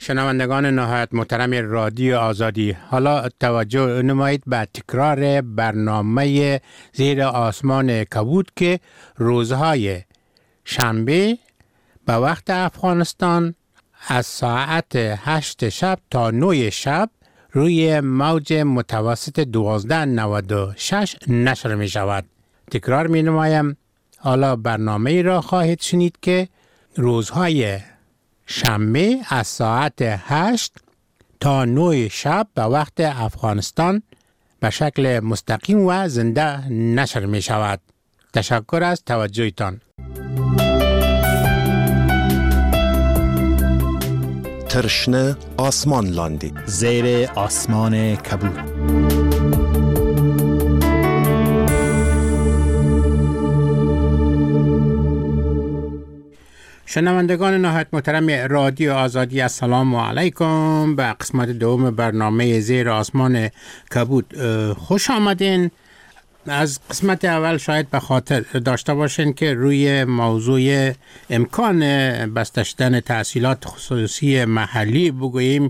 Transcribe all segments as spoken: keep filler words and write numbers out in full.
شنوندگان نهایت محترم رادیو آزادی، حالا توجه نمایید به تکرار برنامه زیر آسمان کبود که روزهای شنبه به وقت افغانستان از ساعت هشت شب تا نه شب روی موج متوسط دوازده نود و شش نشر می شود. تکرار می نمایم، حالا برنامه را خواهید شنید که روزهای شنبه از ساعت هشت تا نه شب به وقت افغانستان به شکل مستقیم و زنده نشر می شود. تشکر از توجهتان. ترشنه آسمان لاندی زیر آسمان کبود. شنوندگان نهایت محترم رادیو آزادی، السلام علیکم. به قسمت دوم برنامه زیر آسمان کبود خوش آمدین. از قسمت اول شاید به خاطر داشته باشین که روی موضوع امکان بسته شدن تحصیلات خصوصی محلی بگوییم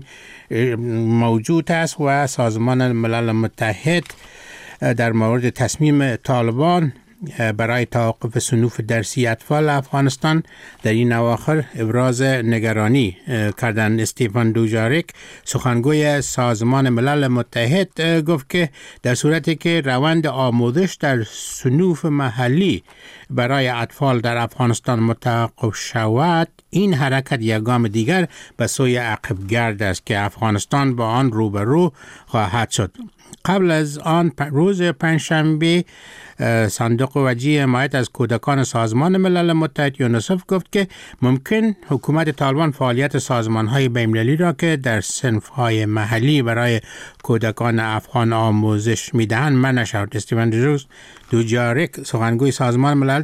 موجود است و سازمان ملل متحد در مورد تصمیم طالبان برای توقف صنوف درسی اطفال افغانستان در این اواخر ابراز نگرانی کردن. استیفن دوجاریک سخنگوی سازمان ملل متحد گفت که در صورتی که روند آموزش در صنوف محلی برای اطفال در افغانستان متوقف شود، این حرکت یک گام دیگر به سوی عقبگرد است که افغانستان با آن روبرو خواهد شد. قبل از آن روز پنجشنبه صندوق وجیه حمایت از کودکان سازمان ملل متحد یونیسف گفت که ممکن حکومت طالبان فعالیت سازمان‌های بین‌المللی را که در صنف‌های محلی برای کودکان افغان آموزش می‌دهند منع شود. استیفن دوجاریک سخنگوی سازمان ملل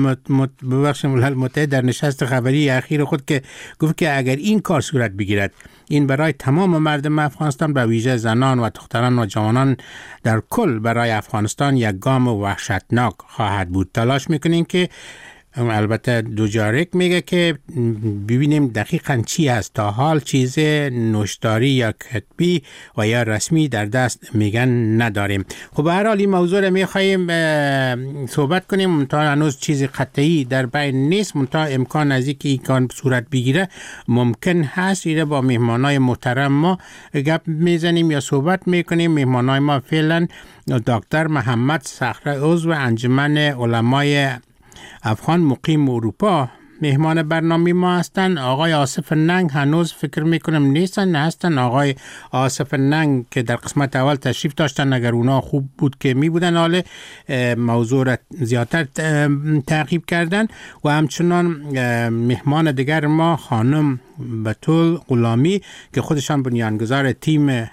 ملل متحد در نشست خبری اخیر خود که گفت که اگر این کار صورت بگیرد، این برای تمام مردم افغانستان به ویژه زنان و دختران و جوانان در کل برای افغانستان یک گام وحشتناک خواهد بود. تلاش میکنیم که البته دوجاریک میگه که ببینیم دقیقاً چی هست. تا حال چیز نوشتاری یا کتبی و یا رسمی در دست میگن نداریم. خب به هر حال این موضوع رو میخواییم صحبت کنیم، منتها هنوز چیز قطعی در بین نیست، منتها امکان از اینکه این کار صورت بگیره ممکن هست. ایره با مهمانای محترم ما گپ میزنیم یا صحبت میکنیم. مهمانای ما فعلا دکتر محمد صخره عضو انجمن علمای افغان مقیم اروپا مهمان برنامه ما هستند. آقای آصف ننگ هنوز فکر میکنم نیستن، نه هستن. آقای آصف ننگ که در قسمت اول تشریف داشتن، اگر اونا خوب بود که می بودن، حالا موضوع را زیادتر تعقیب کردن. و همچنان مهمان دیگر ما خانم بتول غلامی که خودشان بنیانگذار تیم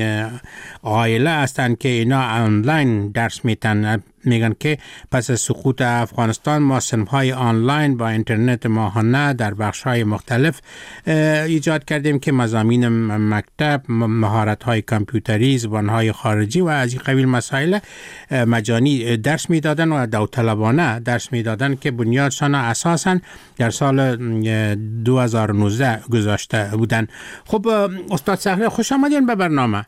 عائله هستند که اینا آنلاین درس میتن. میگن که پس از سقوط افغانستان ما صنف‌های آنلاین با اینترنت ماهانه در بخش‌های مختلف ایجاد کردیم که مضامین مکتب، مهارت‌های کامپیوتری، زبان‌های خارجی و از این قبیل مسائل مجانی درس میدادن و داوطلبانه درس میدادن که بنیادشان اساساً در سال دو هزار و نوزده گذاشته بودن. خب استاد صخره خوش آمدین به برنامه.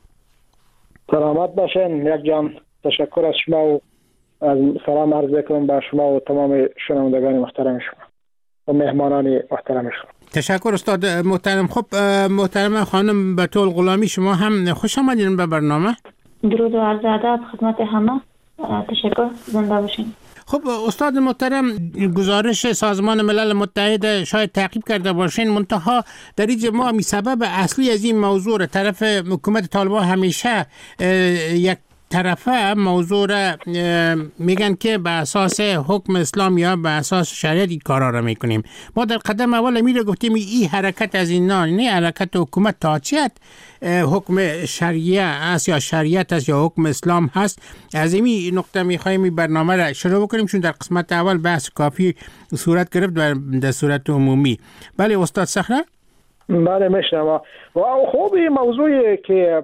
سلامت باشین یک جان. تشکر از شما و از سلام عرض میکنم به شما و تمام شنوندگان محترم شما و مهمانان محترم شما. تشکر استاد محترم. خب محترم خانم بتول غلامی، شما هم خوش آمدین به برنامه. درود و عرض ادب خدمت همه. تشکر، زنده باشین. خب استاد محترم، گزارش سازمان ملل متحد شاید تعقیب کرده باشین، منتها در اینجا ما می سبب اصلی از این موضوع طرف حکومت طالبان همیشه یک طرفه موضوع را میگن که به اساس حکم اسلام یا به اساس شریعت این کارا را میکنیم. ما در قدم اول میره گفتیم این حرکت از این نه حرکت حکومت تاچیت حکم شریعه است یا شریعت است یا حکم اسلام هست. از این نقطه میخوایم این برنامه را شروع بکنیم چون در قسمت اول بحث کافی صورت گرفت در صورت عمومی. بله استاد صخره. بله میشنم. و خوب این موضوعی که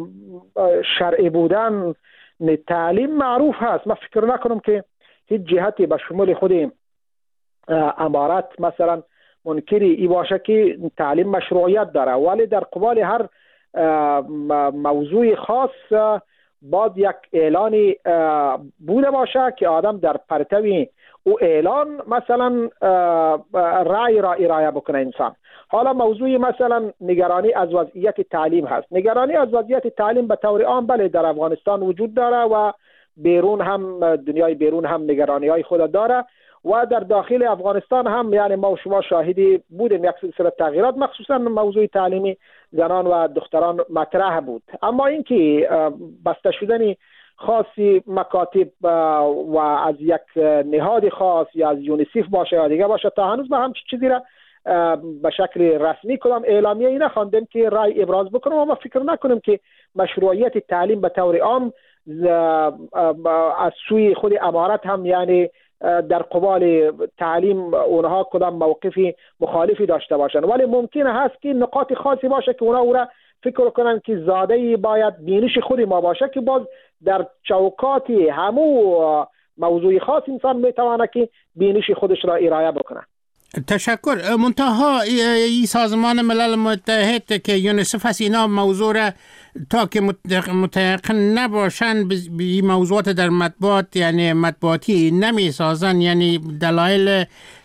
شرعی بودن تعلیم معروف هست. من فکر نکنم که هیچ جهتی به شمول خود امارات مثلا منکری ای باشه که تعلیم مشروعیت داره، ولی در قبال هر موضوع خاص باید یک اعلانی بوده باشه که آدم در پرتو او اعلان مثلا رأی را ارائه بکنه انسان. حالا موضوع مثلا نگرانی از وضعیت تعلیم هست. نگرانی از وضعیت تعلیم به طور عام بله در افغانستان وجود داره و بیرون هم، دنیای بیرون هم نگرانی های خود داره و در داخل افغانستان هم یعنی ما و شما شاهدی بودیم یک سلسله تغییرات مخصوصا موضوع تعلیمی زنان و دختران مطرح بود. اما اینکه بسته شدن خاصی مکاتب و از یک نهاد خاص یا از یونیسف باشه یا دیگه باشه تا هنوز به هم چیزی را به شکل رسمی کدام اعلامیه ای نخواندیم که رای ابراز بکنم و ما فکر نکنیم که مشروعیت تعلیم به طور عام از سوی خود امارت هم یعنی در قبال تعلیم اونها کدام موقفی مخالفی داشته باشن، ولی ممکنه هست که نقاط خاصی باشه که اونها او را فکر کنن که زاده باید بینش خود ما باشه که باز در چوکات همو موضوع خاص انسان میتونه که بینش خودش را ارائه بکنه. تشکر. منتها ای سازمان ملل متحد که یونیسف هست اینا موضوع را تا که متيقن نباشن به موضوعات در مطبوعات یعنی مطبوعاتی نمی سازن، یعنی دلایل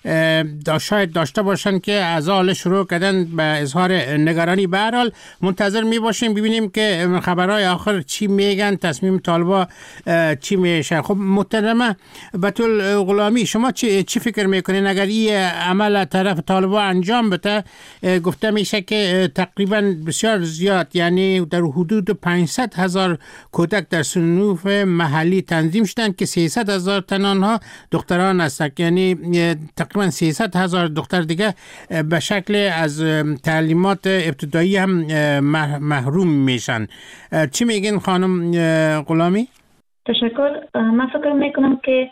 شاید داشته باشن که از حال شروع کردن به اظهار نگرانی. به هر حال منتظر می باشیم ببینیم که خبرهای آخر چی میگن، تصمیم طالبا چی میشه. خب محترمه بتول غلامی، شما چی, چی فکر میکنین اگر این عمل طرف طالبا انجام بده؟ گفته میشه که تقریبا بسیار زیاد یعنی در حدود پانصد هزار کودک در صنوف محلی تنظیم شدن که سیصد هزار تن آنها دختران هستند، یعنی تقریبا سیصد هزار دختر دیگه به شکل از تعلیمات ابتدایی هم محروم میشن. چی میگین خانم غلامی؟ تشکر. من فکر میکنم که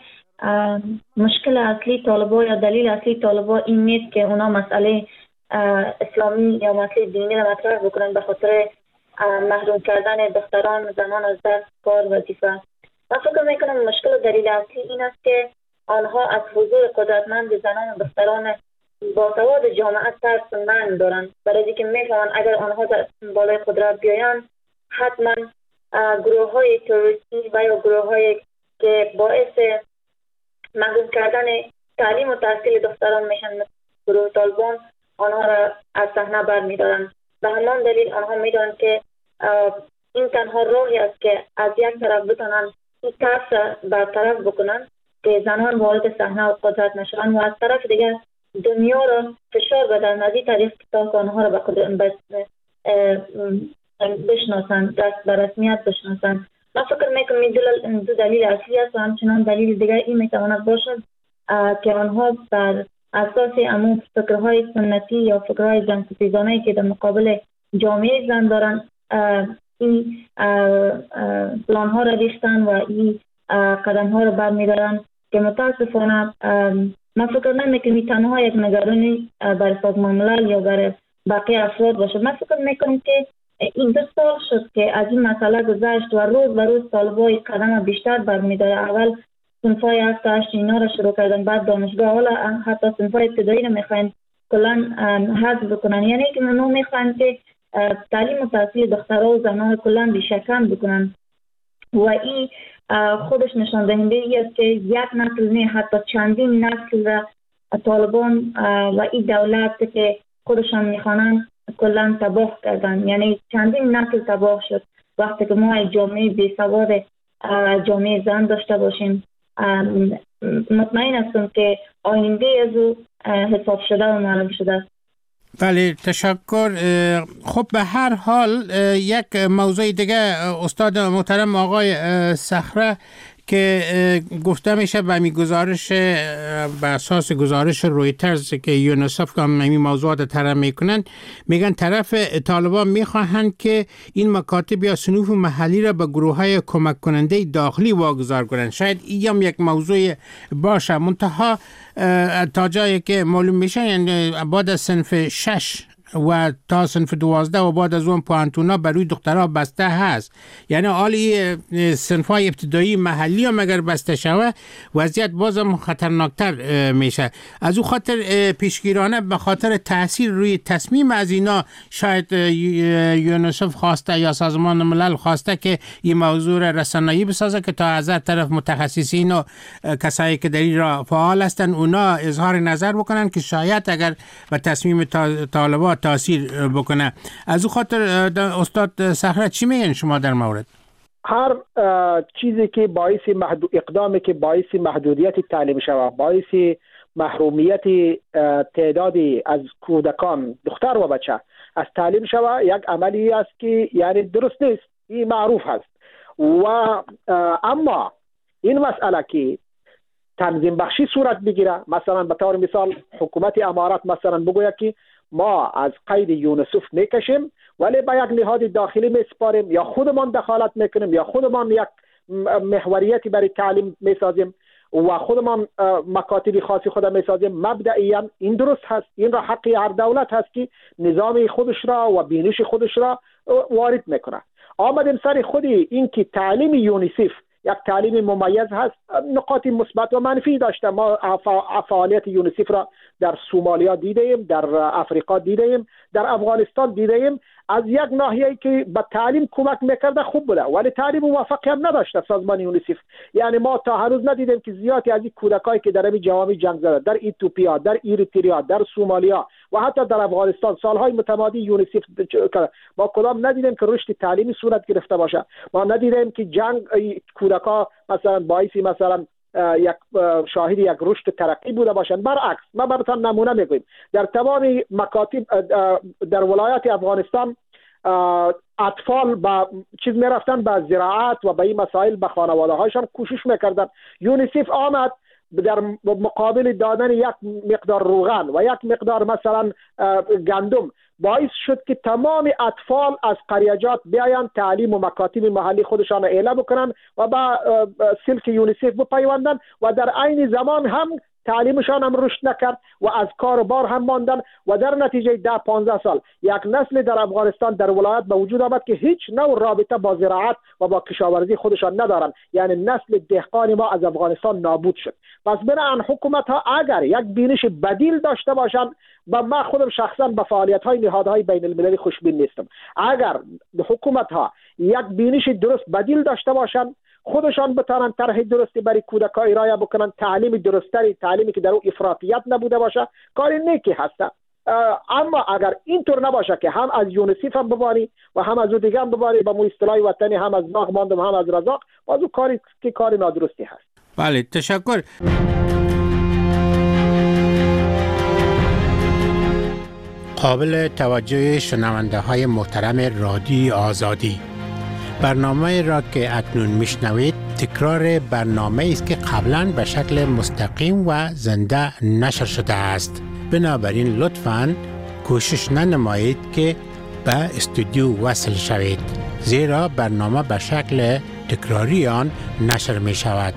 مشکل اصلی طالبا یا دلیل اصلی طالبا این نیست که اونا مسئله اسلامی یا مسئله دینی را مطرح بکنن به خاطر محروم کردن دختران و زنان از درس، کار، وظیفه. من فکر میکنم مشکل دلیل اصلی این است که آنها از حضور قدرتمند زنان و دختران باسواد جامعه ترس من دارند، برای اینکه میفهمند اگر آنها در بالای قدرت بیایند حتما گروه های تروریستی و یا گروه های که باعث محروم کردن تعلیم و تحصیل دختران میشن گروه طالبان آنها را از صحنه برمیدارند. به همان دلیل آنها میدانند که این تنها راهی است که از یک طرف بتونن این ترس برطرف بکنن که زنان وارد صحنه و قدرت نشوند و از طرف دیگر دنیا را فشار بدن از این طریق تا که آنها را به قدرت بشناسند، دست به رسمیت بشناسند. من فکر میکنم این دو دلیل اصلی است و همچنان دلیل دیگر این میتواند باشد که آنها بر اساس امو فکرهای سنتی یا فکرهای زن‌ستیزانه‌ای که در مقابل جامعه زن دارن این پلان‌ها را ریختن و این قدم‌ها را برمی‌دارن که متاسفانه من فکر نمی‌کنم تنها یک نگرانی برای سازمان ملل یا برای باقی افراد باشه. من فکر می‌کنم که این دو سال شد که از این مسئله گذشت و روز به روز طالبای قدم بیشتر برمی‌داره. اول صنفای هفت هشت اینا را شروع کردن، بعد دانشگاه، حالا حتی صنفای ابتدایی را میخواین کلان حذف بکنن، یعنی که منو میخواین که تعلیم و تحصیل دخترها و زنان کلان بیشکن بکنن و این خودش نشان دهنده ای است که یک نسل نه حتی چندین نسل را طالبان و این دولت که خودشان میخوانن کلان تباه کردن، یعنی چندین نسل تباه شد. وقتی که ما جامعه بیسواد جامعه زن داشته باشیم مطمئن هستم که آینده از او حساب شده و معلوم شده است. بله تشکر. خب به هر حال یک موضوع دیگه استاد محترم آقای صخره که گفته میشه به می گزارش به اساس گزارش رویترز که یونیسف هم این موضوعات طرح میکنن، میگن طرف طالبان میخواهند که این مکاتب یا صنوف محلی را به گروه های کمک کننده داخلی واگذار کنند. شاید این هم یک موضوع باشه، منتها تا جایی که معلوم میشه یعنی بعد از صنف شش و تا صنف دوازده و بعد از اون پوانتونا بروی دخترها بسته هست. یعنی حالی صنفای ابتدایی محلی هم اگر بسته شوه وضعیت بازم خطرناکتر میشه. از او خاطر پیشگیرانه به خاطر تاثیر روی تصمیم از اینا شاید یونیسف خواسته یا سازمان ملل خواسته که این موضوع رسانه‌ای بسازه که تا از طرف متخصصین و کسایی که در این را فعال هستن اونا اظهار نظر بکنن که شاید اگر به تصمیم طالبان تاثیر بکنه. از او خاطر استاد صخره چی میگن شما در مورد؟ هر چیزی که باعث محدود اقدامی که باعث محدودیت تعلیم شود، باعث محرومیت تعدادی از کودکان دختر و بچه از تعلیم شود، یک عملی است که یعنی درست نیست، این معروف هست. و اما این مسئله که تنظیم بخشی صورت بگیره، مثلا به طور مثال حکومت امارات مثلا بگوید که ما از قید یونیسف میکشیم ولی با یک نهاد داخلی میسپاریم یا خودمان دخالت میکنیم یا خودمان یک محوریتی برای تعلیم میسازیم و خودمان مکاتب خاصی خود میسازیم، مبدئیاً این درست هست. این را حقی هر دولت هست که نظام خودش را و بینش خودش را وارد میکنه. آمدیم سر خودی این که تعلیم یونیسف یک تعلیم ممیز هست، نقاط مثبت و منفی داشته. ما فعالیت یونیسف را در سومالیا دیدیم، در افریقا دیدیم، در افغانستان دیدیم. از یک ناحیه‌ای که به تعلیم کمک میکرده خوب بوده ولی تعلیم موفقی هم نداشته سازمان یونیسف. یعنی ما تا هنوز ندیدیم که زیادی از این کودکایی که در این جوامع جنگ زده، در ایتوپیا، در اریتریا، در سومالیا و حتی در افغانستان سالهای متمادی یونیسف ما کدام ندیدیم که رشد تعلیمی صورت گرفته باشه. ما ندیدیم که جنگ کودکا مثلا باعث مثلا یک شاهد یک رشد ترقی بوده باشند. برعکس ما براتون نمونه میگویم، در تمام مکاتب در ولایات افغانستان اطفال با چیز میرفتن به زراعت و به این مسائل به خانواده هایشان کوشش میکردن. یونیسف آمد در مقابل دادن یک مقدار روغن و یک مقدار مثلا گندم باعث شد که تمام اطفال از قریجات بیاین تعلیم و مکاتب محلی خودشان اعلام بکنن و با سلک یونیسف بپیوندن و در عین زمان هم تعلیمشان هم رشد نکرد و از کار و بار هم ماندن و در نتیجه ده پانزده سال یک نسل در افغانستان در ولایت به وجود آمد که هیچ نوع رابطه با زراعت و با کشاورزی خودشان ندارن. یعنی نسل دهقان ما از افغانستان نابود شد. پس بنابراین حکومت ها اگر یک بینش بدیل داشته باشند، با ما خودم شخصا به فعالیت های نهادهای بین المللی خوشبین نیستم. اگر حکومت ها یک بینش درست بدیل داشته باشند، خودشان بتانن طرح درستی برای کودکان ارائه بکنن، تعلیم درستری، تعلیمی که در او افراطیت نبوده باشه، کار نیکی هست. اما اگر اینطور نباشه که هم از یونیسف هم بباری و هم از او دیگه هم بباری، با مو اصطلاح وطنی هم از باغ ماندم هم از رزاق، باز او کاری که کار نادرستی هست. بله، تشکر. قابل توجه شنونده های محترم رادیو آزادی، برنامه را که اکنون میشنوید تکرار برنامه است که قبلا به شکل مستقیم و زنده نشر شده است. بنابراین لطفاً کوشش ننمایید که به استودیو وصل شوید، زیرا برنامه به شکل تکراری آن نشر می شود.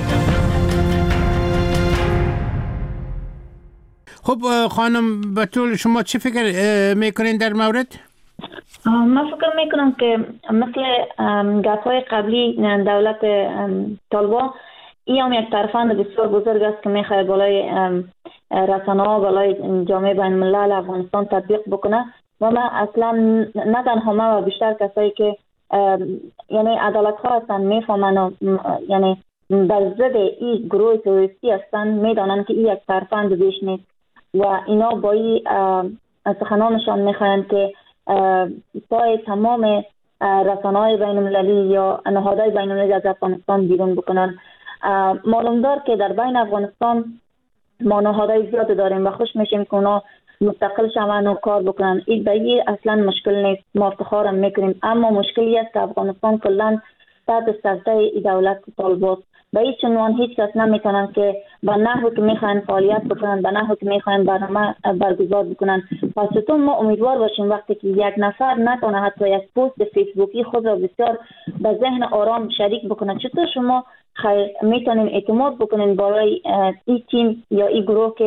خب خانم بتول، شما چی فکر میکنین در مورد؟ من فکر میکنم که مثل گپ‌های قبلی دولت طالبان این هم یک ترفند بسیار بزرگ است که میخواد بالای رسانه‌ها، بالای جامعه بین الملل افغانستان تطبیق بکنه. و من اصلا نه تنها من و بیشتر کسایی که یعنی عدالت‌ها هستن میفهمن و یعنی در ضد این گروه تروریستی هستن، میدانن که این یک ترفند بیش نیست و اینا با این سخنانشان میخواهند که پای تمام رسانه‌های بین المللی یا نهادهای بین المللی از افغانستان بیرون بکنن. معلوم دار که در بین افغانستان ما نهادهای زیاد داریم و خوش میشیم که اونا مستقل شون و کار بکنن. این به اصلا مشکل نیست، ما افتخارم میکنیم. اما مشکلی است که افغانستان کلا تحت سلطه ای دولت طالبان به هیچ عنوان هیچ کس نمیتونن که با نحوی که میخواین فعالیت بکنن، با نحوی که میخواین برنامه برگزار بکنن. پس تو ما امیدوار باشیم وقتی که یک نفر نتونه حتی یک پست فیسبوکی خود را بسیار به ذهن آرام شریک بکنه، چطور شما خیر میتونین اعتماد بکنین برای این تیم یا این گروه که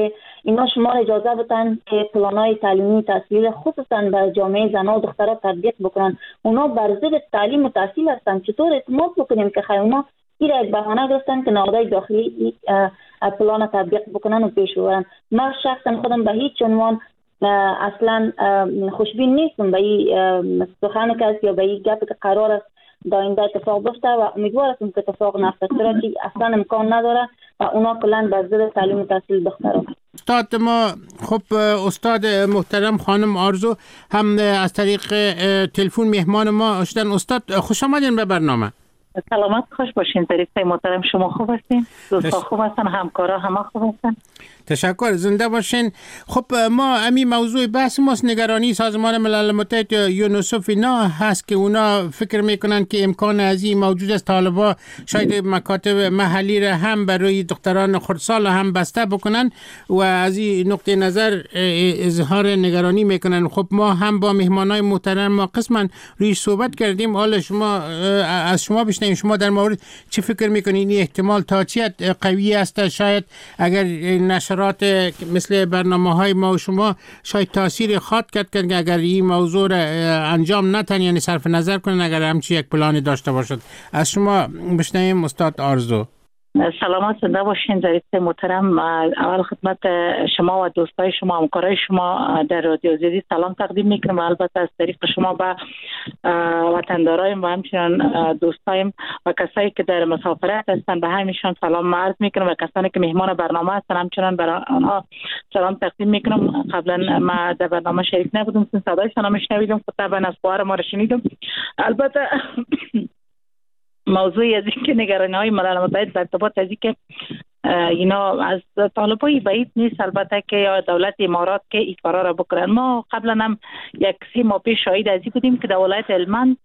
اینا شما را اجازه بدن که پلان‌های تعلیمی تحصیلی خصوصا در جامعه زنان و دخترها تطبیق بکنن. اونا بر ضد تعلیم و تحصیل هستن. چطور اعتماد بکنیم که خیلی اونا این را یک بهانه گرفتن که نهادهای داخلی پلان تطبیق بکنن و پیش ببرن؟ من شخصا خودم به هیچ عنوان اصلا خوشبین نیستم به این سخن کس یا به این گپ که قرار است داینده اتفاق بیفته و امیدوار هستم که اتفاق نیفته، چرا که اصلا امکان نداره و اونا کلا بر ضد تعلیم و تحصیل دخترها. استاد ما خب استاد محترم خانم آرزو هم از طریق تلفن مهمان ما شدن. استاد خوش آمدین به برنامه. سلامت خوش باشین. ظریف محترم شما خوب هستین؟ دوستا خوب هستن؟ همکارا همه خوب هستن؟ تشکر، زنده باشین. خب ما امی موضوع بحث ماست نگرانی سازمان ملل متحد یونیسف اینا هست که اونا فکر میکنن که امکان ازی موجود است طالبا شاید مکاتب محلی را هم برای دختران خردسال هم بسته بکنن و از این نقطه نظر اظهار نگرانی میکنن. خب ما هم با مهمانای محترم ما قسما روی صحبت کردیم. حالا شما از شما بشنویم، شما در مورد چی فکر میکنین؟ این احتمال تا چی قوی است؟ شاید اگر نشر مثل برنامه های ما و شما شاید تاثیر خواد کرد که اگر این موضوع را انجام نتن، یعنی صرف نظر کنن اگر همچی یک پلانی داشته باشد. از شما بشنویم استاد آرزو. سلامت زنده باشین. ظریف محترم، اول خدمت شما و دوستای شما همکارای شما در رادیو آزادی سلام تقدیم میکنم و البته از طریق شما به وطندارایم و همچنین دوستایم و کسایی که در مسافرت هستن به همشون سلام عرض میکنم و کسانی که مهمان برنامه هستن همچنین برای آنها سلام تقدیم میکنم. قبلا ما در برنامه شریک نبودم، صدایشون نمیشنیدم، طبعا از خبر ما را شنیدم. البته موضوعی از این که نگرانی‌های ملل متحد در ارتباط از این که اینا از طالبای بعید نیست البته که یا دولت امارات که این کارا را بکنن. ما قبلا هم یک سی ماه پیش شاهد از این بودیم که در ولایت هلمند،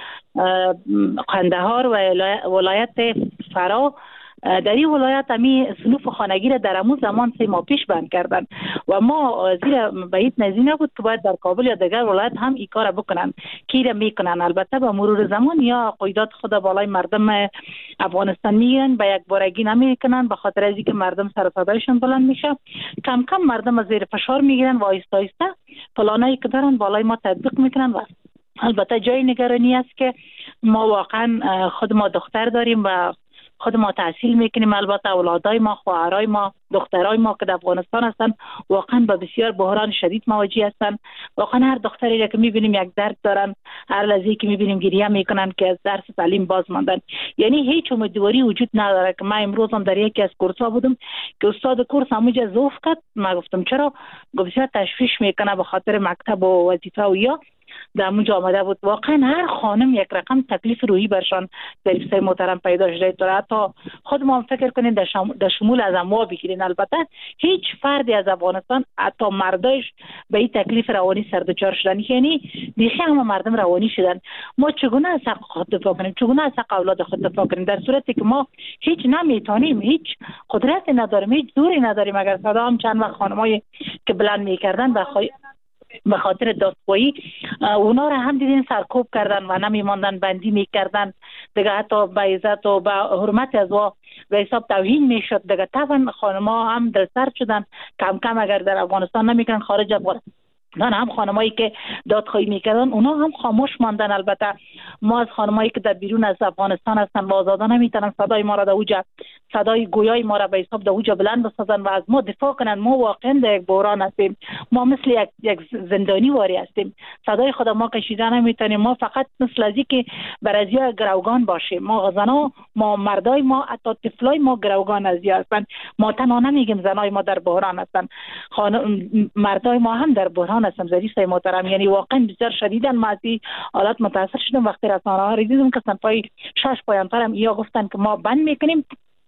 قندهار و ولایت فرا در این ولایت همی صنوف خانگی را در همون زمان سه ماه پیش بند کردن و ما زیر بعید نظیر نبود که باید در کابل یا دیگر ولایت هم این کار بکنن که را میکنن. البته با مرور زمان یا قیدات خود بالای مردم افغانستان میگیرن، به یک بارگی نمیکنن به خاطر از اینکه مردم سر صدایشون بلند میشه. کم کم مردم از زیر فشار میگیرن و آهسته آهسته پلانایی که دارن بالای ما تطبیق میکنن. و البته جای نگرانی است که ما واقعا خود ما دختر داریم و خود ما تحصیل میکنیم. البته اولادای ما، خواهرای ما، دخترای ما که در افغانستان هستن واقعا با بسیار بحران شدید مواجه هستن. واقعا هر دختری را که میبینیم یک درد دارن، هر لحظه که میبینیم گریه میکنن که از درس تعلیم باز ماندن. یعنی هیچ امیدواری وجود نداره. که من امروز هم در یکی از کورس‌ها بودم که استاد کورس همونجا ضعف کرد. ما گفتم چرا؟ گفت تشویش میکنه به خاطر مکتب و وظیفه و یا در اونجا آمده بود. واقعا هر خانم یک رقم تکلیف روحی برشان ظریف محترم پیدا شده. تو حتی خود ما فکر کنین در, شم... در شمول از اموا بگیرین. البته هیچ فردی از افغانستان حتی مردایش به این تکلیف روانی سر دچار شدن. یعنی بیخی همه مردم روانی شدن. ما چگونه از حق خود دفاع کنیم؟ چگونه از حق اولاد خود دفاع کنیم در صورتی که ما هیچ نمیتونیم، هیچ قدرتی نداریم، هیچ زوری نداریم؟ اگر صدا هم چند وقت خانمایی که بلند میکردن بخوای به خاطر دادخواهی اونا را هم دیدین سرکوب کردن و نمیماندن، بندی میکردن دیگه، حتی به عزت و به حرمت از وا به حساب توهین میشد دیگه. طبعا خانم‌ها هم دلسرد شدن. کم کم اگر در افغانستان نمیکنن خارج افغانستان نه هم خانمایی که دادخواهی میکردن اونا هم خاموش ماندن. البته ما از خانمایی که در بیرون از افغانستان هستن و آزاده نمیتونن صدای ما را در اوجا، صدای گویای ما را به حساب در اوجا بلند بسازن و از ما دفاع کنن. ما واقعا در یک بحران هستیم. ما مثل یک, یک زندانی واری هستیم. صدای خود ما کشیدن نمیتونیم. ما فقط مثل از که برازیا گروگان باشیم. ما زنا، ما مردای ما، حتی طفلای ما گروگان از هستن. ما تنها نمیگیم زنای ما در بحران هستن، خانم مردای ما هم در بحران هستم. ظریف محترم یعنی واقعا بسیار شدیدن. ما از این حالت متاثر شدم وقتی رسانه‌ها را دیدم که صنفای شش پایان‌ترم یا گفتن که ما بند میکنیم.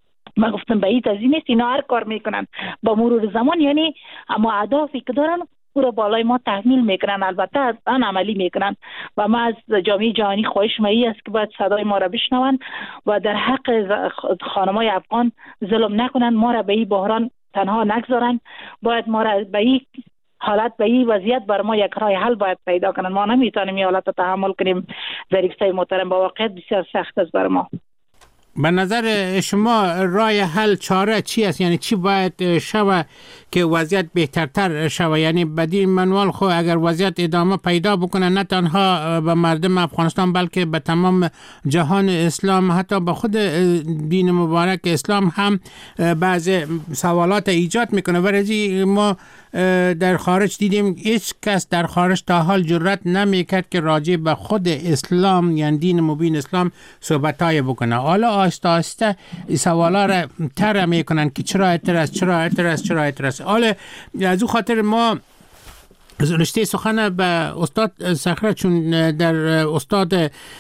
ما گفتم بعید از این نیست، اینا هر کار میکنن با مرور زمان. یعنی اما اهدافی که دارن او را بالای ما تحمیل میکنن، البته از آن عملی میکنن. و ما از جامعه جهانی خواهش ما است که باید صدای ما را بشنون و در حق خانمای افغان ظلم نکنن، ما را به این بحران تنها نگذارن. باید ما را به این حالت، به این وضعیت بر ما یک راه حل باید پیدا کنن. ما نمیتونیم این حالت رو تحمل کنیم. ظریف محترم با واقعیت بسیار سخت است بر ما. به نظر شما رای حل چاره چی است؟ یعنی چی باید شوه که وضعیت بهترتر شوه؟ یعنی بدین منوال خو اگر وضعیت ادامه پیدا بکنه نه تنها به مردم افغانستان بلکه به تمام جهان اسلام، حتی به خود دین مبارک اسلام هم بعض سوالات ایجاد میکنه. ورزی ما در خارج دیدیم هیچ کس در خارج تا حال جرأت نمیکرد که راجع به خود اسلام یعنی دین مبین اسلام صحبتای بکنه. حالا آسته آسته سوالا را تر میکنن که چرا اعتراض چرا اعتراض چرا اعتراض. حالا از او خاطر ما رشته سخن به استاد صخره، چون در استاد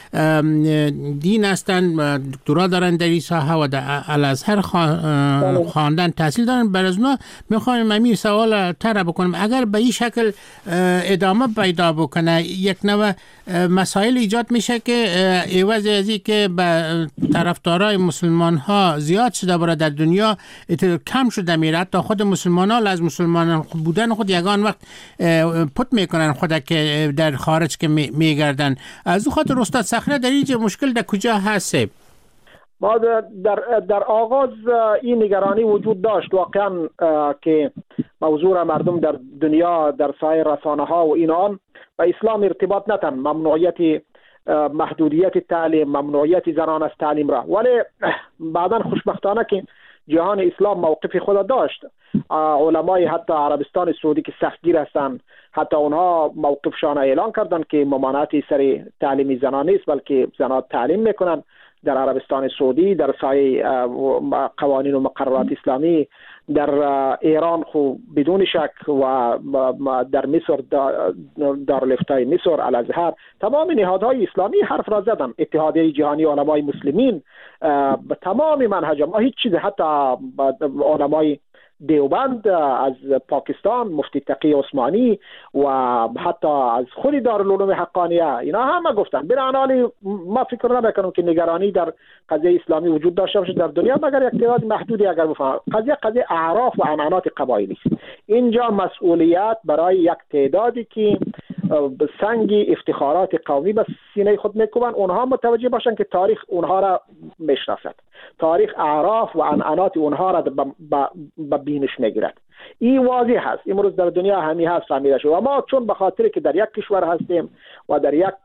دین هستن، دکترا دارن در این ساحه و در الازهر خواندن تحصیل دارن، بر از اونا میخوایم همین سوال طرح بکنم. اگر به این شکل ادامه پیدا بکنه یک نوع مسائل ایجاد میشه که عوض از این که به طرفدارای مسلمان ها زیاد شده برای در دنیا کم شده میره، حتی خود مسلمان ها از مسلمان بودن خود یگان وقت پت میکنن خود که در خارج که میگردن. از او خاطر استاد صخره در اینجا مشکل در کجا هست؟ ما در در آغاز این نگرانی وجود داشت واقعا که موضوع مردم در دنیا در سایر رسانه ها و اینان و اسلام ارتباط ندن، ممنوعیت محدودیت تعلیم، ممنوعیت زنان از تعلیم را، ولی بعدا خوشبختانه که جهان اسلام موقف خود داشت. علمای حتی عربستان سعودی که سختگیر هستند، حتی اونها موقفشان اعلان کردند که ممانعتی سر تعلیم زنان نیست بلکه زنان تعلیم میکنن در عربستان سعودی، در سایه قوانین و مقررات اسلامی. در ایران خو بدون شک و در مصر دارالفتای مصر، الازهر، تمام نهادهای اسلامی حرف را زدن. اتحادیه جهانی علمای مسلمین به تمام منهج ما هیچ چیز، حتی علمای دیوبند از پاکستان، مفتی تقی عثمانی و حتی از خود دارالعلوم حقانیه، اینا همه گفتن. بنابراین ما فکر نمیکنم که نگرانی در قضیه اسلامی وجود داشته باشه در دنیا مگر یک تعداد محدودی اگر بفهم. قضیه قضیه اعراف و عنعنات قبایلی است. اینجا مسئولیت برای یک تعدادی که سنگ افتخارات قومی به سینه خود میکوبن، اونها متوجه باشن که تاریخ اونها را میشناسد، تاریخ اعراف و عنعنات اونها را به بینش میگیرد. این واضح هست، امروز در دنیا همی هست فهمیده شد. و ما چون به خاطر که در یک کشور هستیم و در یک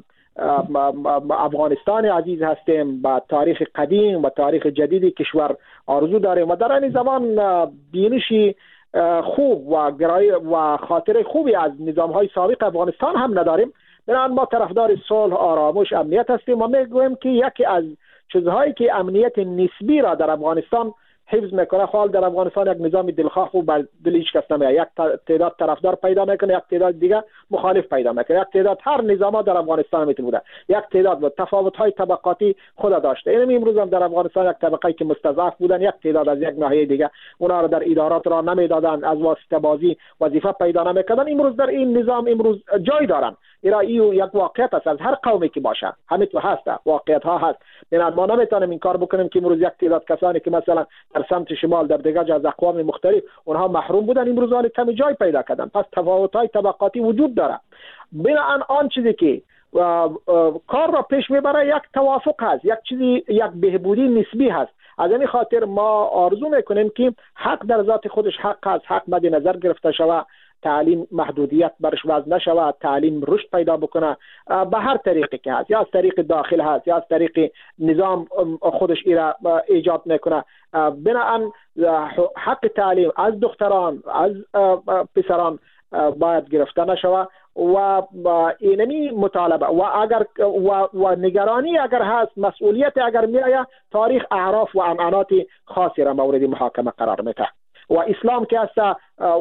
افغانستان عزیز هستیم، با تاریخ قدیم و تاریخ جدید کشور آرزو داریم و در این زمان بینشی خوب و گرای و خاطر خوبی از نظام‌های سابق افغانستان هم نداریم. بنابراین ما طرفدار صلح، آرامش، امنیت هستیم و میگویم که یکی از چیزهایی که امنیت نسبی را در افغانستان حفظ میکنه، حال در افغانستان یک نظام دلخواه و بر دل هیچ کس نمیاد. یک تعداد طرفدار پیدا میکنه، یک تعداد دیگه مخالف پیدا میکنه. یک تعداد هر نظام در افغانستان میتونه، یک تعداد با تفاوت‌های طبقاتی خود داشته. این امروز هم در افغانستان یک طبقه‌ای که مستضعف بودن، یک تعداد از یک ناحیه دیگه اونها را در ادارات را نمیدادن، از واسطه بازی وظیفه پیدا نمیکردن. امروز در این نظام امروز جای دارن. ایران یک واقعیت است، از هر قومی که باشه همین تو هست، واقعیت ها هست. بنابراین ما نمیتونیم این کار بکنیم که امروز یک تعداد کسانی که مثلا در سمت شمال در دیگر جا از اقوام مختلف اونها محروم بودن امروز حال کمی جای پیدا کردن. پس تفاوت‌های طبقاتی وجود داره. بنابراین آن چیزی که و کار را پیش میبره یک توافق هست، یک چیزی یک بهبودی نسبی هست. از این خاطر ما آرزو میکنیم که حق در ذات خودش حق هست، حق مد نظر گرفته شود، تعلیم محدودیت برش وضع نشود، تعلیم رشد پیدا بکنه به هر طریقی که هست، یا از طریق داخل هست یا از طریق نظام خودش ایرا ایجاد میکنه. بنابراین حق تعلیم از دختران از پسران باید گرفته نشود و اینمی مطالبه و اگر و, و نگرانی اگر هست، مسئولیت اگر میآید، تاریخ اعراف و عنعنات خاصی را مورد محاکمه قرار میده. و اسلام که هست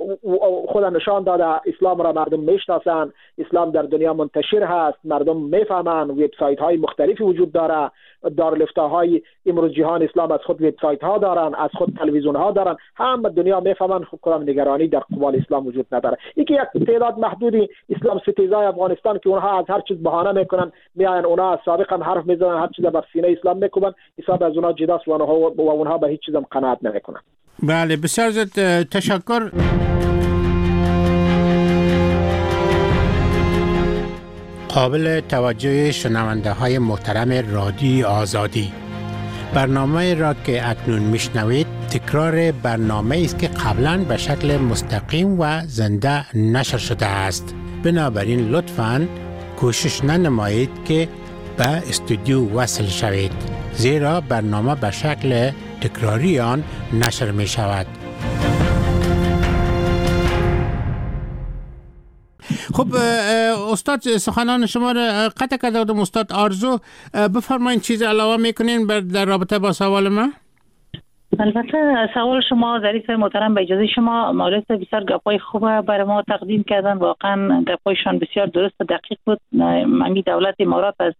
خود نشان داده، اسلام را مردم میشناسن، اسلام در دنیا منتشر هست، مردم میفهمن، وبسایت های مختلفی وجود داره، دارالفتاهای امروز جهان اسلام از خود وبسایت ها دارن، از خود تلویزیون ها دارن، هم دنیا میفهمن. خود کدام نگرانی در قبال اسلام وجود نداره. اینکه یک تعداد محدودی اسلام ستیزای افغانستان که اونها از هر چیز بهانه میکنن، میاین اونها از سابقا حرف میزنن، هر چیز بر سینه اسلام میکوبن، حساب از اونها جداست و اونها به هیچ چیزم قناعت نمیکنن. بله، بسیار زیاد تشکر. قابل توجه شنونده های محترم رادیو آزادی، برنامه را که اکنون میشنوید تکرار برنامه است که قبلا به شکل مستقیم و زنده نشر شده است. بنابراین لطفاً کوشش ننمایید که به استودیو وصل شوید، زیرا برنامه به شکل تکراری آن نشر می شود. خب استاد سخنان شما را قطع کرده بودم. استاد آرزو بفرمایید چیز علاوه میکنین در رابطه با سوال ما؟ البته سوال شما ظریف محترم، به اجازه شما مولوی بسیار گپای خوب برای ما تقدیم کردن. واقعا گپایشان بسیار درست و دقیق بود. ممی دولت امارات از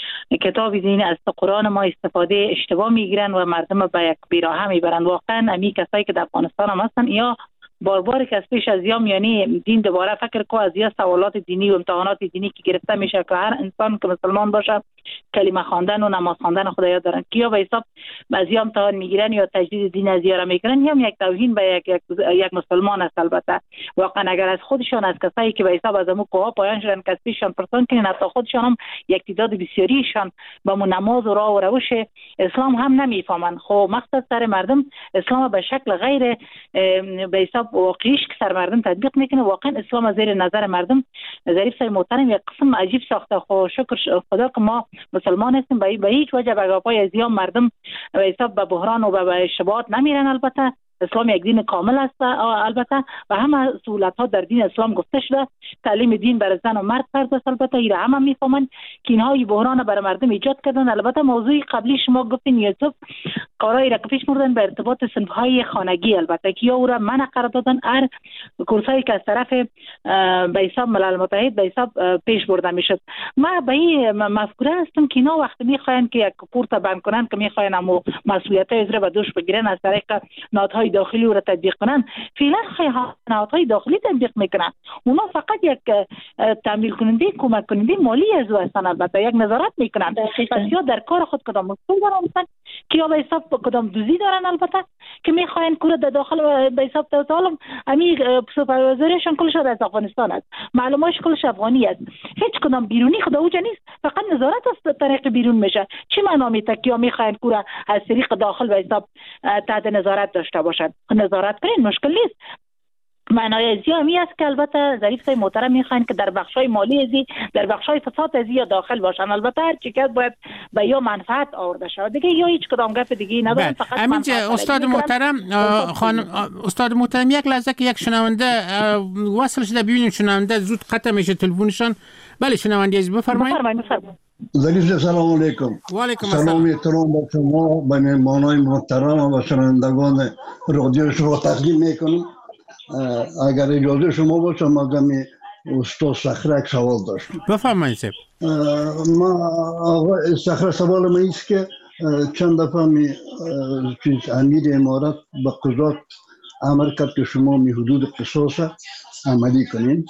کتاب دین از قرآن ما استفاده اشتباه میگیرن و مردم به یک بیراهه میبرن. واقعا امی کسایی که در افغانستان هم هستن یا بار بار که از پیش از یام یعنی دین دوباره فکر کو از یا سوالات دینی و امتحانات دینی که گرفته میشه که هر انسان که مسلمان باشه کلمه خواندن و نماز خواندن خدا یاد دارن که یا به حساب از یا امتحان میگیرن یا تجدید دین از یارا میکنن یا یک توهین به یک یک, یک مسلمان است. البته واقعا اگر از خودشان از کسایی که به حساب از امو کوه پایان شدن که از پیششان پرسان کنین حتی خودشان هم یک تعداد بسیاریشان با مو نماز و راه و روش اسلام هم نمیفهمن. خب مقصد سر مردم اسلام به شکل غیر به حساب واقعیش که سر مردم تطبیق میکنه. واقعا اسلام از زیر نظر مردم ظریف صاحب محترم یک قسم عجیب ساخته. خب شکر خدا که ما مسلمان هستیم، به هیچ وجه به گپای از یا مردم به حساب به بحران و به اشتباهات نمیرن. البته اسلام یک دین کامل است البته و همه سهولت ها در دین اسلام گفته شده. تعلیم دین برای زن و مرد فرض است. البته ایره همه میفهمن که اینها این بحران برای مردم ایجاد کردن. البته موضوع قبلی شما گفتین یوسف کارایی را که پیش بردن به ارتباط صنف های خانگی، البته که یا او را منع قرار دادن هر کورسایی که از طرف به حساب ملل متحد به حساب پیش برده میشد. ما به این مفکوره هستم که اینا وقتی میخواین که یک کورس بند کنن که میخواین امو مسئولیت های به دوش بگیرن از طریق نهادهای داخلی رو تطبیق کنن، فعلا نهادهای داخلی تطبیق میکنن. اونا فقط یک تامین کننده کمک کننده مالی از او هستن. البته یک نظارت میکنن پس یا در کار خود کدام مسئول دارن که یا به حساب کدام دوزی دارن. البته که میخواین کور در داخل به حساب تعالم امی سوپروایزرشون کلش از افغانستان است، معلوماتش کلش افغانی است، هیچ کدام بیرونی خدا اوجا نیست، فقط نظارت از طریق بیرون میشه. چی معنا میته که میخواین کور از طریق داخل به حساب تحت نظارت داشته باشد؟ نظارت کنین مشکل نیست. معنای ازی همی است که البته ظریف صاحب محترم میخواین که در بخشای مالی ازی در بخشای فساد ازی یا داخل باشن. البته هر چیز باید به یا منفعت آورده شود دیگه، یا هیچ کدام گپ دیگه ندارن. فقط همینجا استاد محترم خانم استاد محترم یک لحظه که یک شنونده وصل شده ببینیم شنونده زود قطع میشه تلفنشون. بله شنونده از بفرمایید. بفرمایید. ظریف سلام علیکم. و علیکم السلام. سلام احترام به شما به مهمانان محترم و شنوندگان رادیو شما تقدیم میکنم. اگر اجازه شما باشه مقدمی استاد صخره یک سوال داشتم. بفرمایید صاحب. ما آقا صخره سوال ما است که چند دفعه می چیز امیر امارات به قضات امر کرد که شما می حدود قصاص عملی کنین.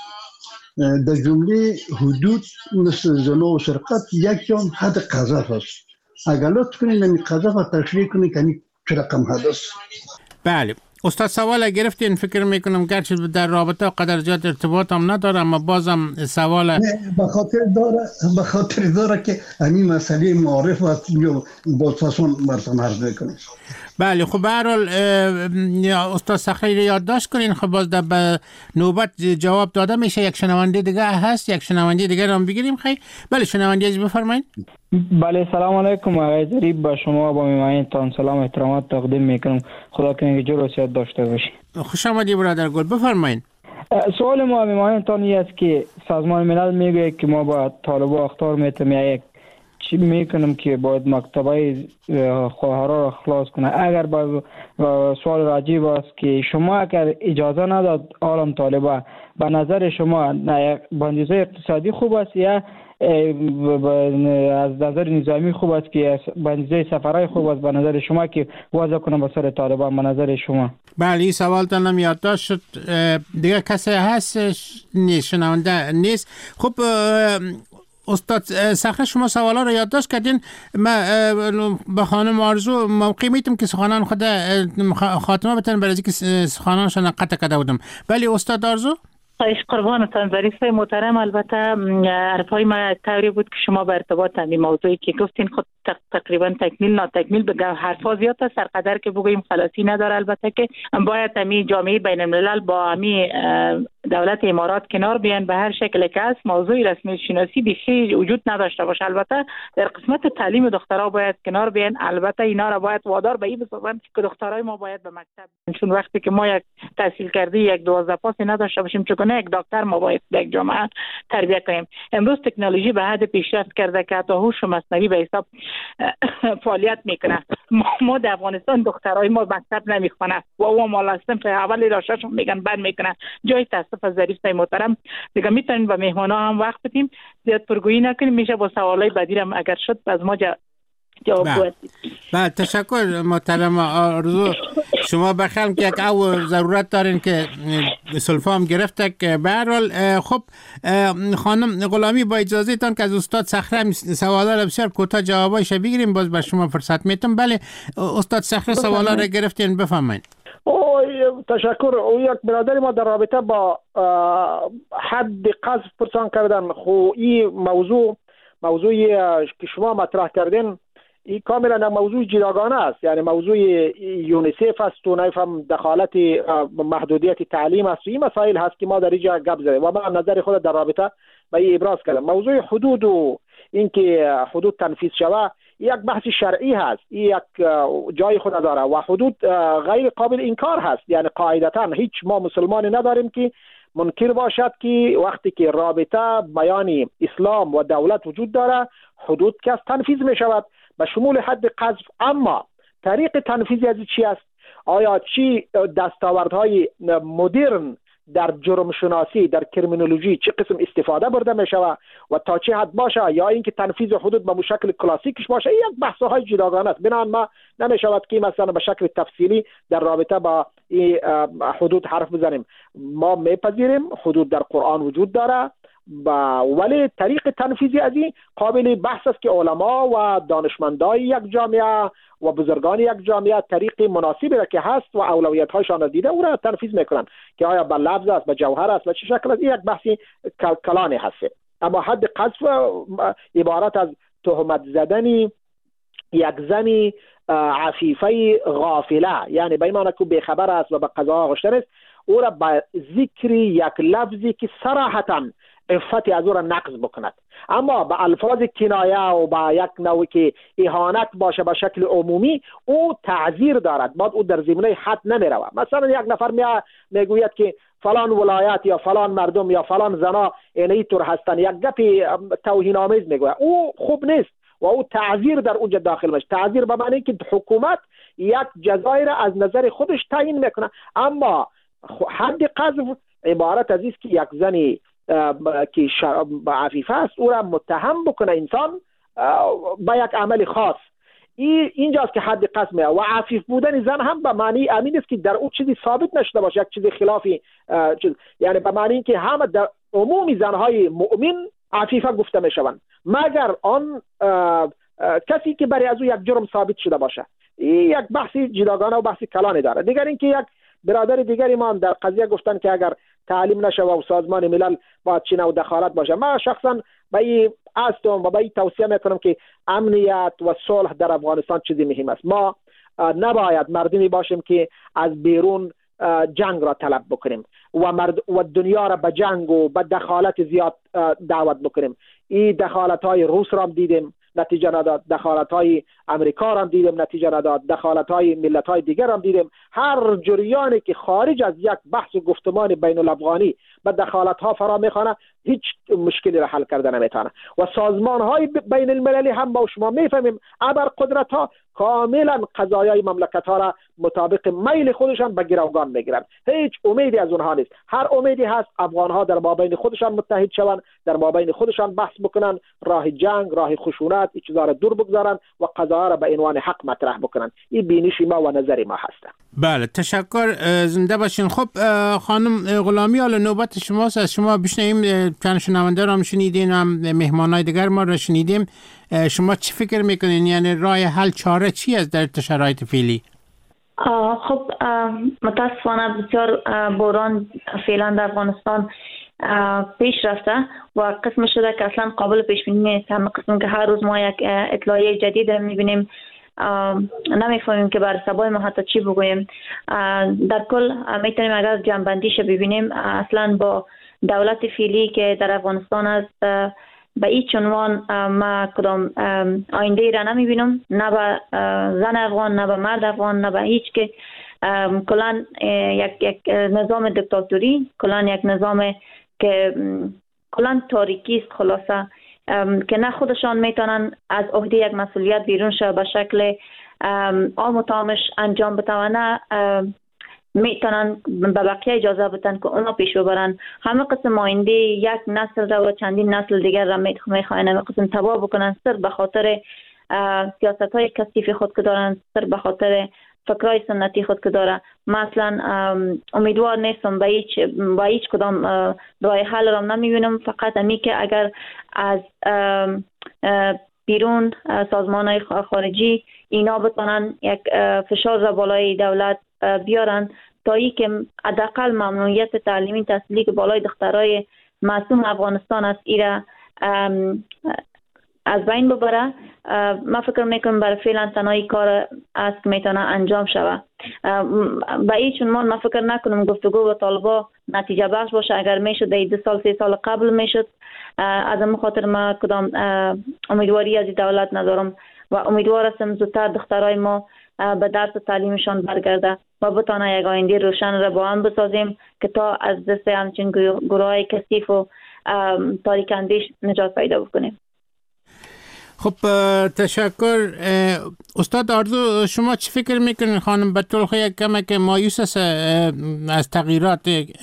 در جمله حدود مثل زنا و سرقت یک جام حد قذف است. اگر لطف کنین نمی قذف تشریح کنین که چه رقم حد است؟ بله استاد سوال گرفتین. فکر میکنم گرچه در رابطه قدر زیاد ارتباط هم نداره اما بازم سوال به خاطر داره به خاطر داره که همین مسئله معارف و باز فاسون براتون عرض میکنیم. بله خب به هر حال استاد صخره رو یادداشت کنین. خب باز در نوبت جواب داده میشه. یک شنونده دیگه هست، یک شنونده دیگه رو هم بگیریم. خیلی بله شنونده از بفرمایید. بله سلام علیکم آقای ظریف، با شما با میهمانتان سلام احترامات تقدیم میکنم. خدا کنه که جور و صحت داشته باشید. خوش آمدید برادر گل، بفرمایید. سوال ما میهمانتان این است که سازمان ملل میگه که ما با طالبان اخطار میتیم یک چی میکنم که باید مکتبای خواهرها را خلاص کنه. اگر با سوال راجب است که شما اگر اجازه نداد عالم طالبان به نظر شما بندیزه اقتصادی خوب است یا از نظر نظامی خوب است که بندیزه سفرهای خوب است به نظر شما که وضع کنه به سر طالبان به نظر شما؟ بله این سوال تانم یادداشت شد. دیگه کسی هست نیست شنونده نیست. خب استاد صخره شما سوالا رو یادداشت کردین. من به خانم آرزو موقعی میتونم که سخنان خود خاتمه بتن برای که سخنانشان قطع کرده بودم. ولی استاد آرزو خواهش قربانتان ظریف محترم. البته حرفای من طوری بود که شما به ارتباط همین موضوعی که گفتین خود تقریبا تکمیل نا تکمیل بگه حرفا زیاد است، سرقدر که بگوییم خلاصی نداره. البته که باید همین جامعه بین الملل با همین دولت امارات کنار بیان به هر شکل که است. موضوع رسمی شناسی بیخی وجود نداشته باشه. البته در قسمت تعلیم دخترها باید کنار بیان. البته اینا را باید وادار به این بسازن که دخترای ما باید به مکتب، چون وقتی که ما یک تحصیل کرده یک دوازده پاس نداشته باشیم چون یک دکتر ما باید به یک جامعه تربیت کنیم. امروز تکنولوژی به حد پیشرفت کرده که حتی هوش مصنوعی به حساب فعالیت میکنه. ما در افغانستان دخترای ما مکتب نمیخونه و او مال صنف اول راشاشون میگن بعد میکنه. جای تاسف از ظریف صاحب محترم دیگه میتونیم به مهمانا هم وقت بدیم، زیاد پرگویی نکنیم، میشه با سوالای بعدی هم اگر شد از ما جا جواب بدید. بله تشکر محترم آرزو. شما بخیر که یک او ضرورت دارین که سلفام گرفته که به هر حال خب خانم غلامی با اجازهتان که از استاد صخره سوالا را بسیار کوتاه جوابایش بگیریم باز به شما فرصت میتم. بله استاد صخره سوالا را گرفتین بفرمایید. او تشکر. او یک برادری ما در رابطه با حد قذف پرسان کردن. خو این موضوع موضوعی که شما مطرح کردین این کاملا موضوع جداگانه است، یعنی موضوع یونیسف است و نفهم دخالت محدودیت تعلیم است. این مسائل هست که ما در اینجا گپ زدیم و من نظر خود در رابطه با این ابراز کردم. موضوع حدود و اینکه حدود تنفیذ شود یک بحث شرعی هست، یک جای خود داره و حدود غیر قابل انکار هست. یعنی قاعدتا هیچ ما مسلمانی نداریم که منکر باشد که وقتی که رابطه بیان اسلام و دولت وجود داره حدود که تنفیذ می شود به شمول حد قذف. اما طریق تنفیذ از چی است؟ آیا چی دستاوردهای مدرن در جرم شناسی در کرمینولوژی چه قسم استفاده برده می شود و تا چه حد باشه، یا اینکه تنفیذ حدود به شکل کلاسیکش باشه، این یک بحث های جداگانه است. بنابراین ما نمی شود که مثلا به شکل تفصیلی در رابطه با این حدود حرف بزنیم. ما میپذیریم حدود در قرآن وجود داره با ولی طریق تنفیذی از این قابل بحث است که علما و دانشمندای یک جامعه و بزرگان یک جامعه طریق مناسبی را که هست و اولویت هایشان را دیده او را تنفیذ میکنن که آیا به لفظ است به جوهر است و چه شکل است. یک بحثی کلانی هست. اما حد قذف عبارت از تهمت زدنی یک زنی عفیفه غافله، یعنی به این معنی که بیخبر است و به قضا آغشته است، او را به ذکر یک لفظی که صراحتاً عفتی از او را نقض بکند، اما به الفاظ کنایه و با یک نوعی که اهانت باشه به شکل عمومی او تعذیر دارد. بعد او در زمینه حد نمی رود. مثلا یک نفر می میگوید که فلان ولایت یا فلان مردم یا فلان زنا اینطور هستند، یک گپ توهین آمیز میگوید، او خوب نیست و او تعذیر در اونجا داخل میشه. تعذیر به معنی که حکومت یک جزایی را از نظر خودش تعیین میکنه. اما حد قذف عبارت از است که یک زنی که عفیفه است او را متهم بکنه انسان با یک عمل خاص. این اینجاست که حد قذف میاد. و عفیف بودن زن هم به معنی امین است که در او چیزی ثابت نشده باشه، یک چیزی خلافی چیز. یعنی به معنی که همه در عمومی زنهای مؤمن عفیفه گفته میشوند مگر آن کسی که برای از او یک جرم ثابت شده باشه. این یک بحثی جداگانه و بحثی کلانی داره. دیگر اینکه یک برادر دیگری ما هم در قضیه گفتن که اگر تعلیم نشه و سازمان ملل باید چی نوع دخالت باشه. من شخصا به این هستم و به این توصیه میکنم که امنیت و صلح در افغانستان چیزی مهم است. ما نباید مردمی باشیم که از بیرون جنگ را طلب بکنیم و مرد و دنیا را به جنگ و به دخالت زیاد دعوت بکنیم. این دخالت های روس را هم دیدیم نتیجه نداد، دخالت های امریکا را هم دیدیم نتیجه نداد، دخالت های ملت های دیگر هم دیدیم. هر جریانی که خارج از یک بحث و گفتمان بین الافغانی به دخالت ها فرا میخوانه هیچ مشکلی را حل کرده نمیتونه. و سازمان های بین المللی هم با شما میفهمیم ابر قدرت ها کاملا قضایای مملکت ها را مطابق میل خودشان به گروگان میگیرن. هیچ امیدی از اونها نیست. هر امیدی هست افغان ها در مابین خودشان متحد شوند، در مابین خودشان بحث بکنن، راه جنگ، راه خشونت این چیزا را دور بگذارن و قضایا را به عنوان حق مطرح بکنن. این بینش ما و نظر ما هست. بله تشکر، زنده باشین. خب خانم غلامی حالا نوبت شماست. از شما بشنویم، چند شنونده را هم شنیدین هم مهمانای دیگر ما را شنیدیم. شما چی فکر میکنین؟ یعنی راه حل چاره چی است در شرایط فعلی؟ خب متاسفانه بسیار باران فعلا در افغانستان پیش رفته و قسم شده که اصلا قابل پیش بینی نیست. هم قسم که هر روز ما یک اطلاعیه جدید میبینیم، نمیفهمیم که بر سبای ما حتی چی بگوییم. در کل میتونیم اگر جنبندیش ببینیم، اصلا با دولت فعلی که در افغانستان است به هیچ عنوان ما کدام آینده را نمیبینم، نه به زن افغان، نه به مرد افغان، نه به هیچ که. کلان یک یک نظام دیکتاتوری، کلان یک نظام که کلان تاریکی است خلاصه، که نه خودشان میتونن از عهده یک مسئولیت بیرون شو به شکل عام و تامش انجام بتوانه، میتونن به بقیه اجازه بدن که اونا پیش ببرن. همه قسم آینده یک نسل را و چندین نسل دیگر را میخواین همه قسم تباه بکنن، سر به خاطر سیاست های کثیف خود که دارن، سر به خاطر فکرای سنتی خود که داره. مثلا امیدوار نیستم به هیچ با هیچ کدام راه حل را نمیبینم، فقط امی که اگر از بیرون سازمان های خارجی اینا بتونن یک فشار را بالای دولت بیارن تا ای که حداقل ممنوعیت تعلیمی تحصیلی که بالای دخترای معصوم افغانستان است ایره از بین ببره. من فکر میکنم برای فعلا تنهایی کار است که میتونه انجام شوه. به هیچ عنوان من فکر نکنم گفتگو با طالبا نتیجه بخش باشه. اگر میشد در دو سال سه سال قبل میشد، از این خاطر ما کدام امیدواری از دولت ندارم و امیدوار هستم زودتر دخترای ما به درس و تعلیمشان برگرده و بتانه یک آینده روشن را با هم بسازیم که تا از دست همچین گروه های کثیف و تاریک اندیش نجات پیدا بکنیم. خب تشکر. استاد آرزو، شما چی فکر میکنین؟ خانم بطلخ یک کمک مایوس است از تغییرات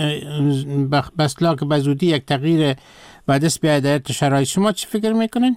بسلا که بزودی یک تغییر به دست بیاید در شرایط. شما چی فکر میکنین؟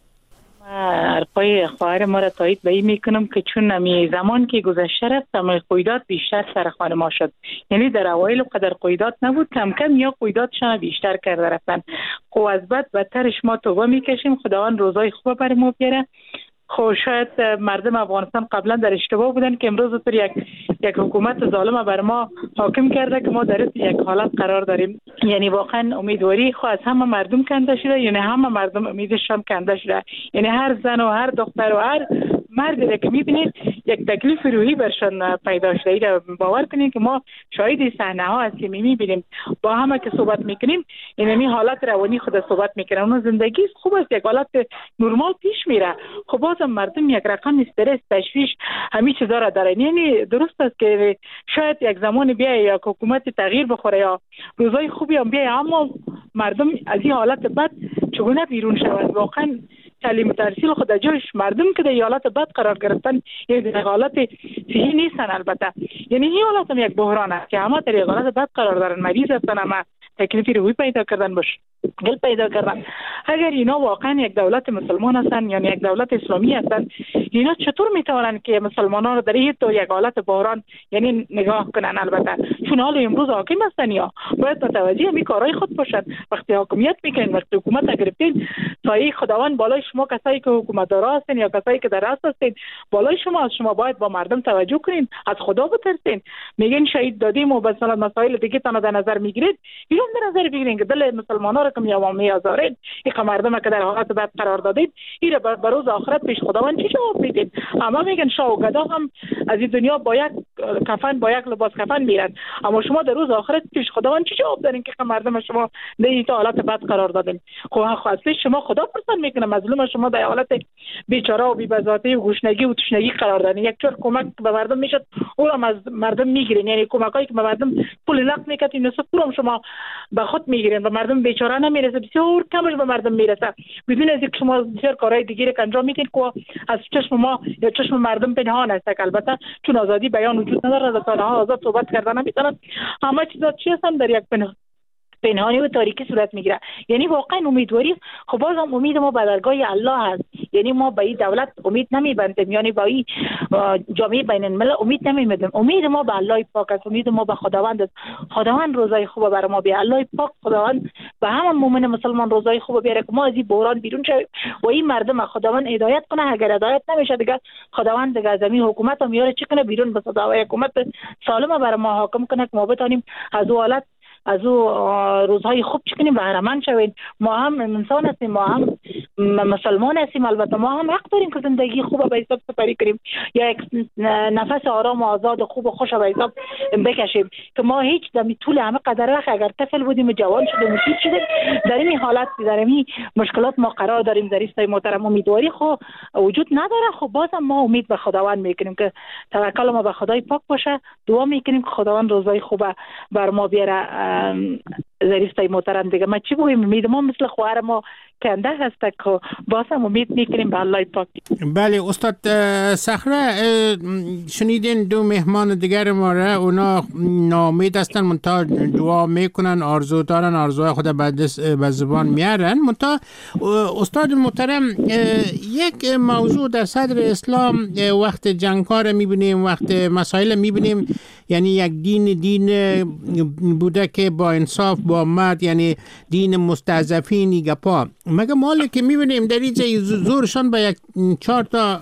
حرفای خواهر ما را تایید به این میکنم که چون نمی زمان که گذشته رفت تمام قیودات بیشتر سر خانه ما شد. یعنی در اوایل قدر قیودات نبود، کم کم یا قیوداتشان بیشتر کرده رفتن. خب از بعد بدترش ما توبه میکشیم، خداوند روزای خوب بر ما بیاره. خب شاید مردم افغانستان قبلا در اشتباه بودن که امروز پر یک یک حکومت ظالم بر ما حاکم کرده که ما در یک حالت قرار داریم. یعنی واقعا امیدواری خو از همه مردم کنده شده، یعنی همه مردم امیدشان کنده شده. یعنی هر زن و هر دختر و هر مردی که میبینید یک تکلیف روحی برشان پیدا شده. ایره باور کنید که ما شاهد صحنه ها هست که میبینیم، با همه که صحبت میکنیم یعنی حالت روانی خود صحبت میکنیم. اون زندگی خوب است، یک حالت نرمال پیش میره. خب بازم مردم یک رقم استرس، تشویش، همین چیزا را دارن. یعنی درست است که شاید یک زمان بیای یا حکومت تغییر بخوره یا روزای خوبی هم بیای، اما مردم از این حالت بد چگونه بیرون شود؟ واقعا تعلیم تحصیل خود جایش مردم که در حالت بد قرار گرفتن، یعنی در حالت صحیح نیستن. البته یعنی این حالت هم یک بحران است که همه در حالت بد قرار دارن، مریض هستن، همه تکلیفی روحی پیدا کردن، باش گل پیدا کردن. اگر اینا واقعا یک دولت مسلمان هستن، یعنی یک دولت اسلامی هستن، اینا چطور میتونن که مسلمانان رو در این تو یک حالت بحران یعنی نگاه کنن؟ البته چون حال امروز حاکم هستن، یا باید متوجه همین کارهای خود باشن. وقتی حاکمیت میکنین، وقتی حکومت گرفتین، سایه خداوند بالای شما، کسایی که حکومت دار هستین یا کسایی که در راست هستین بالای شما، از شما باید با مردم توجه کنین، از خدا بترسین. میگین شهید دادیم و مثلا مسائل دیگه تنها در نظر میگیرید، اینو در نظر بگیرین که دل مسلمانان رو که میاوامی آزارید، این مردم که در حالت بد قرار دادید، این رو بر روز آخرت پیش خداوند چی جواب میدید؟ اما میگن شاه و گدا هم از این دنیا با یک کفن، با یک لباس کفن میرن، اما شما در روز آخرت پیش خداوند چی جواب دارین که مردم شما در این حالت بد قرار دادین؟ خب اصلا شما خدا پرسان میکنه، مظلوم شما در حالت بیچاره و بی‌بزاتی و گشنگی و تشنگی قرار دادین. یک جور کمک به مردم میشد، او را از مردم میگیرین. یعنی کمکایی که به مردم پول نقد میکردین، نصف پولم شما به خود میگیرین و مردم بیچاره نمیرسه، بسیار کمش به مردم میرسه. بدون از اینکه شما بسیار کارهای دیگه که انجام میدین که از چشم ما یا چشم مردم پنهان است. البته چون آزادی بیان وجود نداره، رسانه‌ها آزاد صحبت کردن نمیتونن، همه چیزا چی هستن در یک پنهان پنهانی و تاریکی صورت میگیره. یعنی واقعا امیدواری خب باز هم امید ما به درگاه الله هست. یعنی ما به این دولت امید نمیبندیم، یعنی با این جامعه بین الملل امید نمیبندیم. امید ما به الله پاک است، امید ما به خداوند است. خداوند روزای خوب برای ما بیاره. الله پاک خداوند به همه مؤمن مسلمان روزای خوب بیاره که ما از این بحران بیرون شویم و این مردم خداوند هدایت کنه. اگر هدایت نمیشه دیگه خداوند دیگه از این حکومت هم میاره چی کنه بیرون به صدا حکومت سالم برای ما حاکم کنه که ما بتونیم از اون حالت از او روزهای خوب چکنیم بهره‌مند شویم. ما هم انسان هستیم، ما هم مسلمان هستیم، البته ما هم حق داریم که زندگی خوب به حساب سپری کنیم یا یک نفس آرام و آزاد و خوب و خوش به حساب بکشیم که ما هیچ دمی طول همه قدر وقت اگر طفل بودیم و جوان شدیم و پیر شدیم در این حالت در این مشکلات ما قرار داریم. در این محترم امیدواری خو وجود نداره. خب بازم ما امید به خداوند میکنیم که توکل ما به خدای پاک باشه. دعا میکنیم که خداوند روزای خوب بر ما بیاره. زریستای محترم دیگه ما چی بگویم؟ امید ما مثل خواهر ما کنده هست که باز هم امید میکنیم به الله پاک. بله استاد صخره، شنیدین دو مهمان دیگر ما را، اونا ناامید هستن منتها دعا میکنن، آرزو دارن، آرزوهای خود به زبان میارن. منتها استاد محترم یک موضوع در صدر اسلام وقت جنگ‌ها میبینیم، وقت مسائل میبینیم، یعنی یک دین دین بوده که با انصاف با مرد، یعنی دین مستضعفین گپا. مگه مالی که میبینیم در اینجا زورشان به یک چهار تا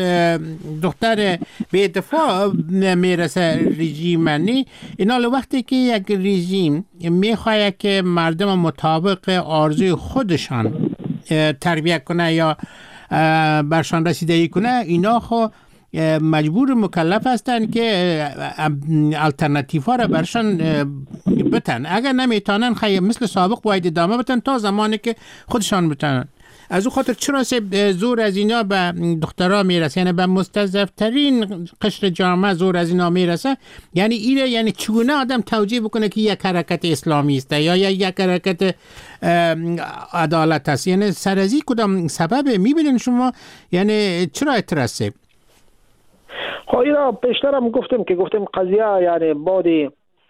دختر به دفاع میرسه رژیم. نی اینا وقتی که یک رژیم میخواد که مردم مطابق آرزوی خودشان تربیت کنه یا برشان رسیدگی کنه، اینا خو مجبور مکلف هستند که الटरनेटिव ها را برشان بتن. اگر نمیتونن خیلی مثل سابق باید ادامه بتن تا زمانی که خودشان بتنن. از او خاطر چرا زور از اینا به دخترها میرسه، یعنی به مستضعفترین قشر جامعه زور از اینا میرسه؟ یعنی ایره، یعنی چگونه آدم توجیه بکنه که یک حرکت اسلامی است یا یک حرکت عدالت است؟ یعنی سرازی کدام سبب میبینین شما؟ یعنی چرا اترسه؟ خب اینا پیشتر هم گفتیم که گفتیم قضیه یعنی بعضی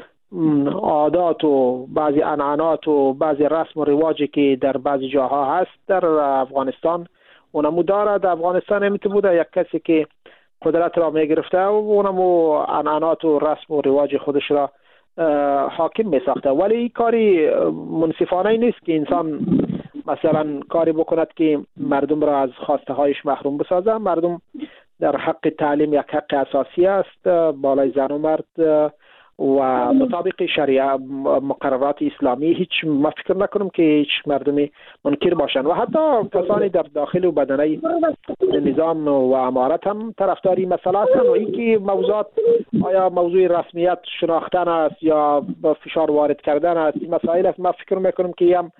عادات و بعضی عنعنات و بعضی رسم و رواجی که در بعضی جاها هست در افغانستان اونمو داره. در افغانستان همیت بوده یک کسی که قدرت را میگرفته و اونمو عنعنات و رسم و رواج خودش را حاکم میساخته. ولی این کاری منصفانه نیست که انسان مثلا کاری بکند که مردم را از خواسته هایش محروم بسازه. مردم در حق تعلیم یک حق اساسی است بالای زن و مرد و مطابق شریعه مقررات اسلامی. هیچ ما فکر نکنم که هیچ مردمی منکر باشند و حتی کسانی در داخل و بدنه نظام و امارت هم طرفداری مسئله هستند. و اینکه موضوعات آیا موضوع رسمیت شناختن است یا فشار وارد کردن است، این مسائل است. ما فکر میکنم که هم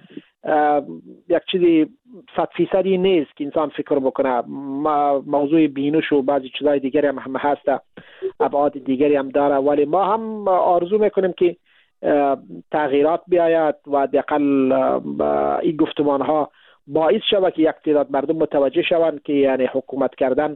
یک چیزی صد فیصدی نیست که انسان فکر بکنه. موضوع بینش و بعضی چیزای دیگری هم, هم هست، ابعاد دیگری هم داره، ولی ما هم آرزو میکنیم که تغییرات بیاید و حداقل این گفتمان ها باعث شود که یک تعداد مردم متوجه شوند که یعنی حکومت کردن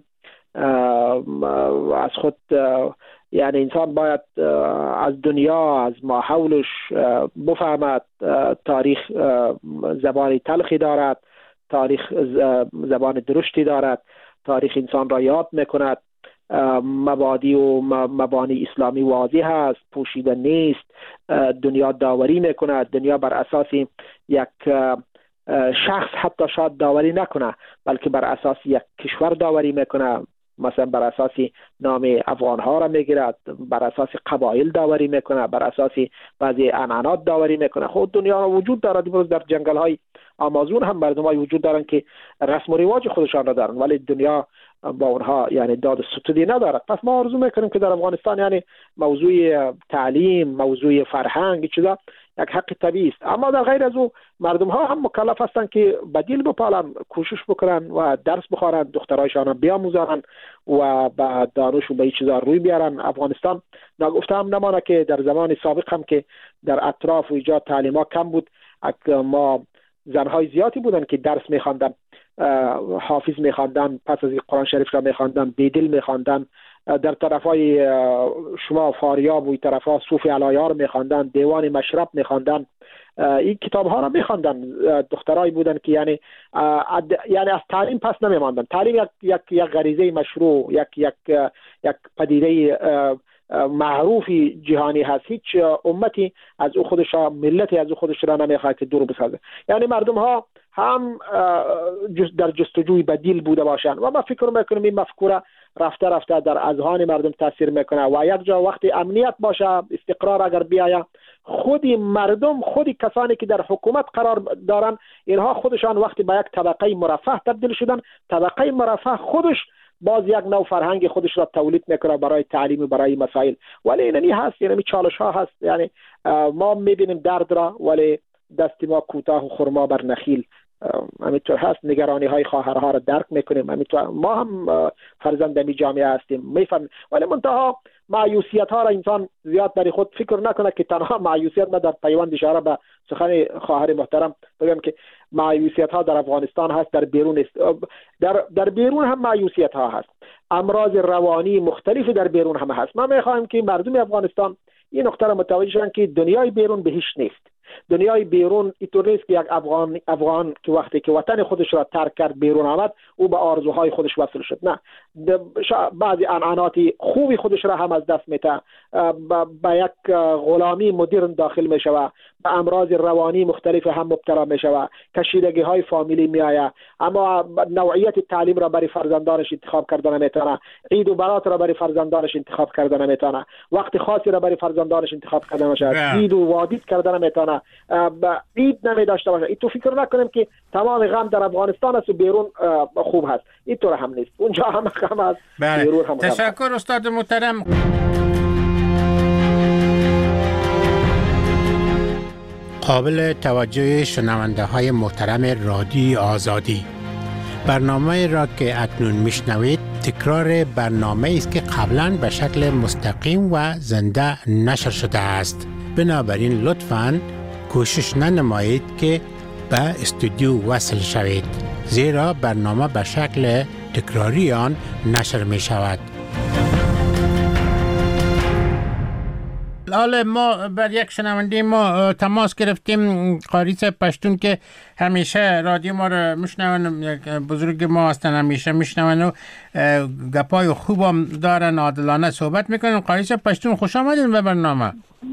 از خود، یعنی انسان باید از دنیا از ما حولش بفهمد تاریخ زبان تلخی دارد، تاریخ زبان درشتی دارد، تاریخ انسان را یاد میکند، مبادی و مبانی اسلامی واضح است، پوشیده نیست، دنیا داوری میکند. دنیا بر اساس یک شخص حتی شاید داوری نکنه، بلکه بر اساس یک کشور داوری میکنه. مثلا بر اساس نام افغان ها را میگیرد، بر اساس قبایل داوری میکنه، بر اساس بعضی عنعنات داوری میکنه. خود دنیا را وجود دارد. امروز در جنگل های آمازون هم مردم های وجود دارند که رسم و رواج خودشان را دارند، ولی دنیا با اونها یعنی داد ستودی ندارد. پس ما آرزو میکنیم که در افغانستان یعنی موضوع تعلیم، موضوع فرهنگ چیزا یک حق طبیعی است. اما در غیر از او مردم ها هم مکلف هستند که بدیل بپالن، کوشش بکنن و درس بخوانند، دخترایشان بیاموزند و به دانش و به این چیزا روی بیارن. افغانستان نگفته هم نمانه که در زمان سابق هم که در اطراف و ایجاد تعلیم ها کم بود، ما زنهای زیادی بودن که درس میخواندن، حافظ میخواندن، پس از قرآن شریف را میخواندن، بیدل میخواندن، در طرفای شما فاریاب و طرفا صوفی علایار میخواندن، دیوان مشرب میخواندن، این کتاب ها را میخواندن. دخترایی بودن که یعنی یعنی از تعلیم پس نمیماندن. تعلیم یک یک یک غریزه مشروع، یک یک یک پدیده معروفی جهانی هست. هیچ امتی از او خودش را، ملتی از او خودش را نمیخواد که دور بسازه. یعنی مردم ها هم در جستجوی بدیل بوده باشند و ما فکر میکنم این مفکوره رفته رفته در اذهان مردم تاثیر میکنه و یک جا وقتی امنیت باشه، استقرار اگر بیاید، خودی مردم، خودی کسانی که در حکومت قرار دارن، اینها خودشان وقتی به یک طبقه مرفه تبدیل شدن، طبقه مرفه خودش باز یک نوع فرهنگ خودش را تولید میکنه برای تعلیم و برای مسائل. ولی اینمی هست، یعنی چالش ها هست. یعنی ما میبینیم درد را ولی دست ما کوتاه و خرما بر نخیل. همینطور هست، نگرانی های خواهرها را درک میکنیم. همینطور ما هم فرزند می جامعه هستیم، میفهمیم. ولی منتها مایوسیت ها را انسان زیاد برای خود فکر نکنه که تنها مایوسیت. ما در پیوند اشاره به سخن خواهر محترم بگم که مایوسیت ها در افغانستان هست، در بیرون است. در در بیرون هم مایوسیت ها هست. امراض روانی مختلفی در بیرون هم هست. ما میخوایم که مردم افغانستان این نکته را متوجه شوند که دنیای بیرون به هیچ نیست. دنیای بیرون اینطور نیست که یک افغان افغان که وقتی که وطن خودش را ترک کرد بیرون آمد او به آرزوهای خودش وصل شد. نه، بعضی عنعنات خوبی خودش را هم از دست میده، به یک غلامی مدرن داخل میشوه، به امراض روانی مختلف هم مبتلا میشوه، کشیدگی های فامیلی میآید، اما نوعیت تعلیم را برای فرزندانش انتخاب کردن نمیتونه، عید و برات را برای فرزندانش انتخاب کردن نمیتونه، وقت خاصی را برای فرزندانش انتخاب کردن نمیشه، عید و وادید کردن نمیتونه، عید نمی داشته باشه. این تو فکر نکنیم که تمام غم در افغانستان است و بیرون خوب هست. این طور هم نیست، اونجا هم غم است. بله. تشکر استاد محترم. قابل توجه شنونده های محترم رادیو آزادی، برنامه را که اکنون میشنوید تکرار برنامه است که قبلا به شکل مستقیم و زنده نشر شده است. بنابراین لطفاً کوشش ننمایید که به استودیو وصل شوید، زیرا برنامه به شکل تکراری آن نشر می شود. حالا ما بر یک شنونده ما تماس گرفتیم، قاریس پشتون که همیشه رادیو ما رو میشنون، یک بزرگ ما هستن، همیشه میشنون و گپای خوبم دارن، عادلانه صحبت میکنن. قاریس پشتون خوش آمدین به برنامه.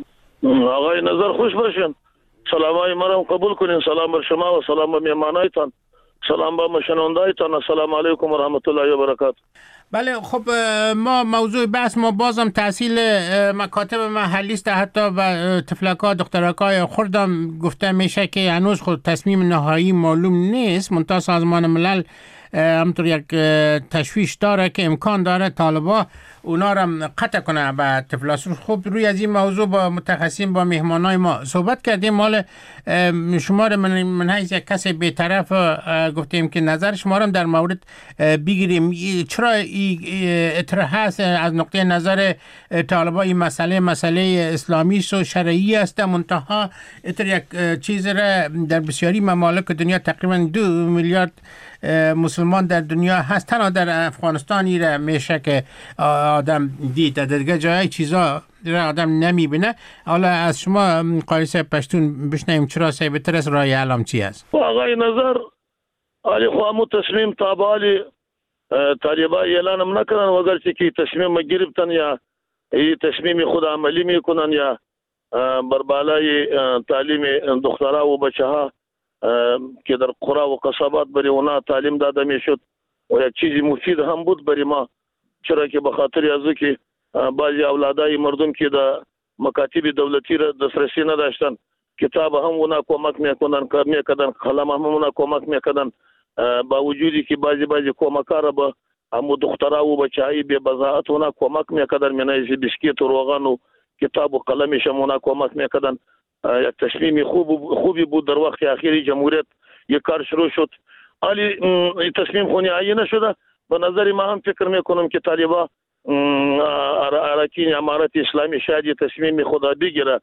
آقای نظر خوش باشین، سلامای ما رو قبول کنین. سلام بر شما و سلام به میهمانایتان، سلام به مشنوندایتان. السلام علیکم و رحمت الله و برکاته. بله، خب ما موضوع بحث ما بازم تحصیل مکاتب محلی است. حتی به طفلکا دخترکای خردم گفته میشه که هنوز خود تصمیم نهایی معلوم نیست. منتها سازمان ملل همطور یک تشویش داره که امکان داره طالبا اونا را قطع کنه به طفلاسون. خب روی از این موضوع با متخصصین، با مهمانای ما صحبت کردیم. مال شما را من من حیث یک کس بی‌طرف گفتیم که نظر شما را در مورد بگیریم. چرا اطراح هست از نقطه نظر طالبا این مسئله مسئله اسلامی و شرعی است، منتها اتر یک چیز را در بسیاری ممالک دنیا تقریبا دو میلیارد مسلمان در دنیا هست، تنها در افغانستانی را میشه که آدم دید، در دیگه جای چیزا را آدم نمیبینه. حالا از شما قاریس پشتون بشنیم چرا سیبتر از رای علام چی است؟ آقای نظر آلی خواهمو تصمیم تابالی طالبا اعلانم نکنن، وگرچه که تصمیم گرفتن یا این تصمیم خود عملی میکنن یا بر بالای تعلیم دخترها و بچه ها که در قرى و قصبات برای اونا تعلیم داده میشد و یک چیزی مفید هم بود برای ما، چرا که به خاطر از که بعضی اولادای مردم که در مکاتب دولتی را دسترسی نداشتن، کتاب هم اونا کمک میکنن، کار میکردن، قلم هم اونا کمک میکردن، با وجودی که بعضی بعضی کمک‌ها را به همو دخترها و بچه‌های بی بضاعت اونا کمک میکردن، منایز بیسکیت و روغن و کتاب و قلمش هم اونا کمک میکردن. یک تصمیم خوب خوبی بود. در وقت اخیری جمهوریت یک کار شروع شد، ولی تصمیم خونی عیه نشده. به نظر ما هم فکر میکنم که طالبا اراکین امارت اسلامی شاید تصمیم خدا بگیره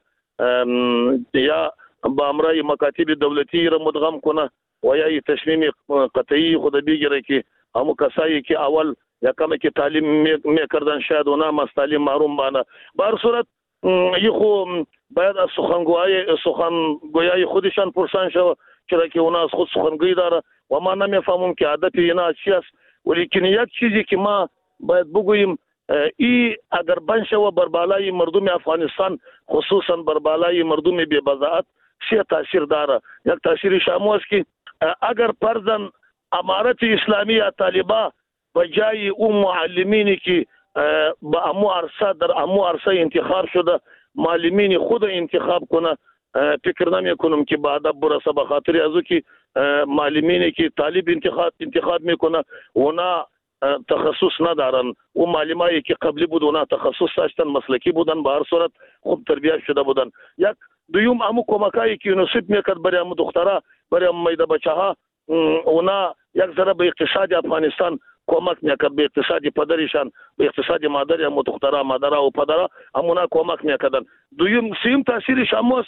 یا با امرای مکاتب دولتی را مدغم کنه و یا تصمیم قطعی خدا بگیره که همو کسایی که اول یا کمی که تعلیم میکردن شاید اونا هم از تعلیم محروم بانه. به هر صورت یه خو باید از سخنگوی سخنگویای خودشان پرسان شود، چرا که اونا از خود سخنگوی داره و ما نمیفهمم که هدف اینا چی است. ولیکن یک چیزی که ما باید بگوییم، ای اگر بنشه و بر بالای مردم افغانستان خصوصا بر بالای مردم بی بضاعت چه تاثیر داره. یک تاثیر شامو است که اگر فرضاً امارت اسلامی یا طالبا بجای اون معلمینی که با امو عرصه در امو عرصه انتخاب شده معلمین خود انتخاب کنه، فکر نمی کنم که با ادب برسه، به خاطر ازو که معلمینی که طالب انتخاب انتخاب میکنه اونا تخصص ندارن. اون معلمایی که قبلی بود اونا تخصص داشتن، مسلکی بودن، به هر صورت خوب تربیت شده بودن. یک دویم امو کمکایی که یونیسف میکرد برای امو دخترها، برای امو میده بچه ها، اونا یک ذره به اقتصاد افغانستان کمک میکرد، به اقتصاد پدرشان، به اقتصاد مادر امو دخترها، مادرها و پدرها امونا کمک میکردن. دویم سیم تاثیرش امو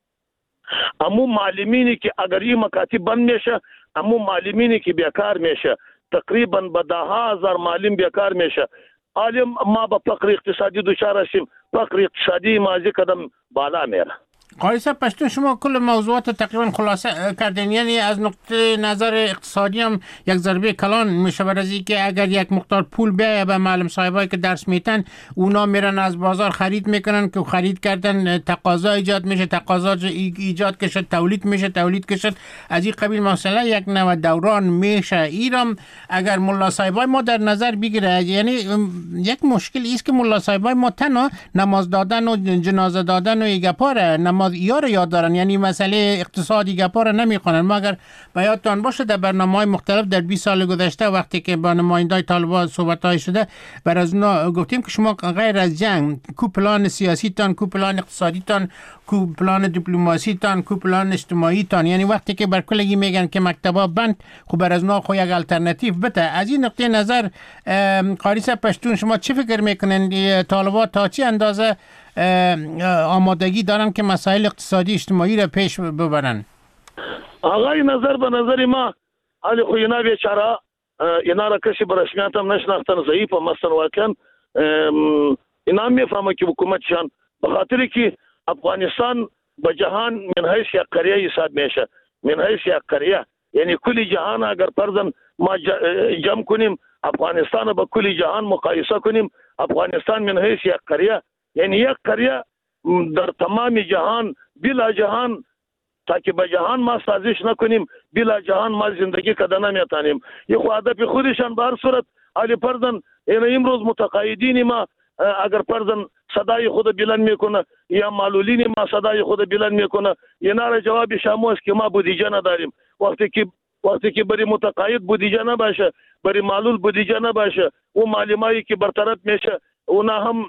امو معلمینی که اگر این مکاتب بند میشه، امو معلمینی که بیکار میشه، تقریبا به ده هزار معلم بیکار میشه. عالم ما به فقر اقتصادی دچار هستیم، فقر اقتصادی مازی قدم بالا میره. قاری صاحب پشتون شما کل موضوعات تقریبا خلاصه کردین، یعنی از نقطه نظر اقتصادی هم یک ضربه کلان میشه بر از که اگر یک مقدار پول بیایه به معلم صاحبایی که درس میتن، اونا میرن از بازار خرید میکنن که خرید کردن تقاضا ایجاد میشه، تقاضا ایجاد کشد تولید میشه، تولید کشد از این قبیل مسئله یک نوع دوران میشه. ایرام اگر ملا صاحبای ما در نظر بگیره، یعنی یک مشکل است که ملا صاحبای ما تنها نماز دادن و جنازه دادن و ایگپاره نماز ایار یاد دارن، یعنی مسئله اقتصادی گپار نمیخوانن. ما اگر به یادتان باشه در برنامه‌های مختلف در بیست سال گذشته وقتی که با نمایندای طالبان صحبت‌های شده، بر از اونا گفتیم که شما غیر از جنگ کو پلان سیاسی تان، کو پلان اقتصادی تان، کو پلان دیپلماسی تان، کو پلان اجتماعی تان، یعنی وقتی که بر کلگی میگن که مکتبا بند، خب بر از اونا خو یک الटरनेटिव بده. از این نقطه نظر قاری صاحب پشتون شما چی فکر میکنن طالبان تا چه اندازه آمادگی دارن که مسائل اقتصادی اجتماعی را پیش ببرن؟ آقای نظر به نظر ما علی خو اینا بیچاره اینا را کسی به رسمیت هم نشناختن، ضعیف هم هستن واقعا. اینا میفهمه که حکومتشان به خاطر که افغانستان به جهان من حیث یک قریه حساب میشه، من حیث یک قریه، یعنی کلی جهان اگر فرضاً ما جمع کنیم افغانستان با کلی جهان مقایسه کنیم، افغانستان من حیث یک قریه، یعنی یک قریه در تمام جهان بلا جهان، تا که به جهان ما سازش نکنیم بلا جهان ما زندگی کده نمیتانیم. یه خو هدف خودشان به هر صورت علی فرضاً این امروز متقاعدین ما اگر فرضاً صدای خود بلند میکنه یا معلولین ما صدای خود بلند میکنه، اینا را جواب شامو است که ما بودجه نداریم. وقتی که وقتی که برای متقاعد بودجه نباشه، برای معلول بودجه نباشه، او معلمایی که برطرف میشه اونا هم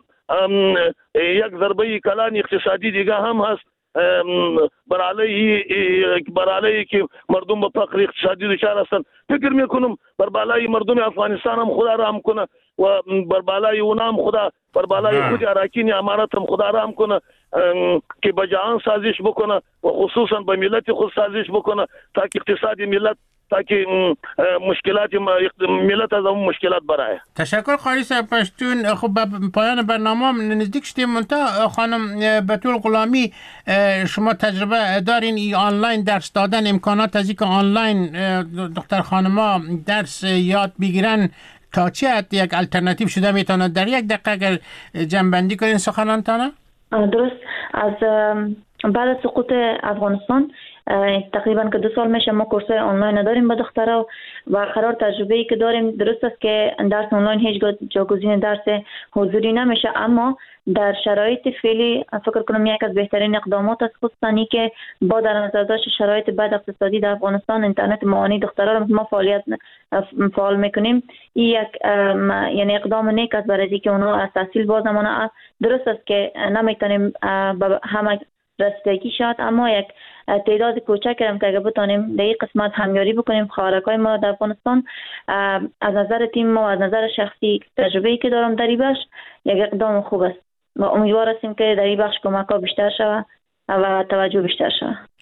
یک ضربه کلان اقتصادی دیگه هم هست بر علیه بر علیه که مردم به فقر اقتصادی دچار هستند. فکر میکنم بر بالای مردم افغانستان هم خدا رحم کنه و بر بالای اونا هم خدا، بر بالای خود اراکین امارت هم خدا رحم کنه که به جهان سازش بکنه و خصوصا به ملت خود سازش بکنه تا که اقتصادی ملت تا که مشکلات ملت از اون مشکلات برای. تشکر قاری صاحب پشتون. خب به پایان برنامه نزدیک شدیم. منتها خانم بتول غلامی شما تجربه دارین ای آنلاین درس دادن، امکانات از اینکه آنلاین دختر خانما درس یاد بگیرن تا چه حد یک الटरनेटिव شده میتونه؟ در یک دقیقه اگر جنبندی کنین سخنانتانه. درست. از بعد از سقوط افغانستان تقریبا که دو سال میشه ما کورسای آنلاین داریم با دخترها و قرار تجربه‌ای که داریم درست است که درس آنلاین هیچ جاگزین درس حضوری نمیشه، اما در شرایط فعلی فکر کنم یک از بهترین اقدامات است، خصوصا که با در نظر داشت شرایط بد اقتصادی در افغانستان اینترنت معانی دخترها را ما فعالیت فعال میکنیم. این یک یعنی اقدام نیک است برای اینکه اونها از تحصیل بازنمونه. درست است که نمیتونیم همه رسیدگی شد، اما یک تعداد کوچک هم که اگه بتانیم در این قسمت همیاری بکنیم خواهرکای ما در افغانستان، از نظر تیم ما و از نظر شخصی تجربه‌ای که دارم در این بخش یک اقدام خوب است و امیدوار هستیم که در این بخش کمک ها بیشتر شود و توجه بیشتر شود.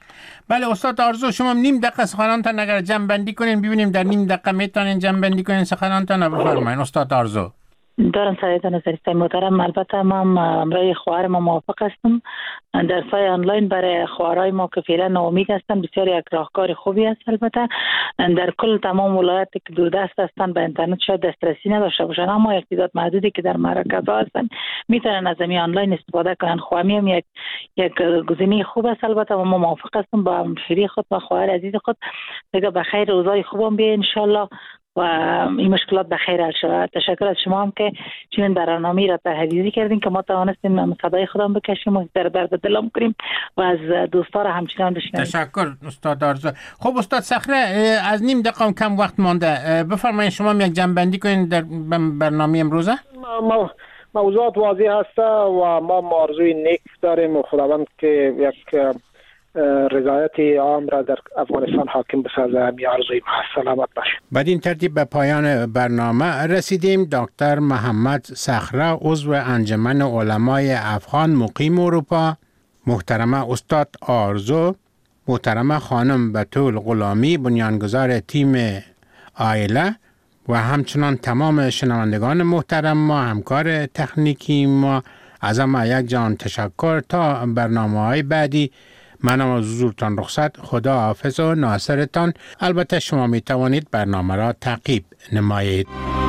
بله استاد آرزو، شما نیم دقیقه سخنانتان اگر جمع بندی کنین ببینیم در نیم دقیقه میتونین جمع بندی کنین سخنانتان. بفرمایید استاد آرزو. دارم سریعتان نظریستای محترم. البته ما امرای خواهر ما موافق هستم. درسای آنلاین برای خواهرای ما که فعلا ناامید هستن بسیار یک راهکار خوبی است. البته در کل تمام ولایت که دوردست هستن به اینترنت شاید دسترسی نداشته باشن، اما یک تعداد محدودی که در مراکزها هستن میتونن از این آنلاین استفاده کنن. خواهمی هم یک یک گزینه خوب است. البته ما موافق هستم با همشری خود و خواهر عزیز خود دیگه به خیر روزای خوبم بیه ان شاء الله و این مشکلات به خیر حل شود. تشکر از شما هم که چنین برنامه‌ای را تهیه کردین که ما توانستیم صدای خودمون بکشیم و در درد دلم کنیم و از دوستان همچنان بشنویم. تشکر استاد آرزو. خب استاد صخره، از نیم دقیقه کم وقت مانده، بفرمایید شما یک جنبندی کنین در برنامه امروزه. ما موضوعات واضح هست و ما آرزوی نیک داریم و خداوند که یک رضایت عام را در افغانستان حاکم بسازه. می آرزوی ما سلامت باشه. بعد این ترتیب به پایان برنامه رسیدیم. دکتر محمد صخره، عضو انجمن علمای افغان مقیم اروپا، محترمه استاد آرزو، محترمه خانم بتول غلامی، بنیانگذار تیم عائله و همچنان تمام شنوندگان محترم ما، همکار تکنیکی ما، از همه یک جان تشکر. تا برنامه‌های بعدی من از حضورتان رخصت. خدا حافظ و ناصرتان. البته شما می توانید برنامه را تعقیب نمایید.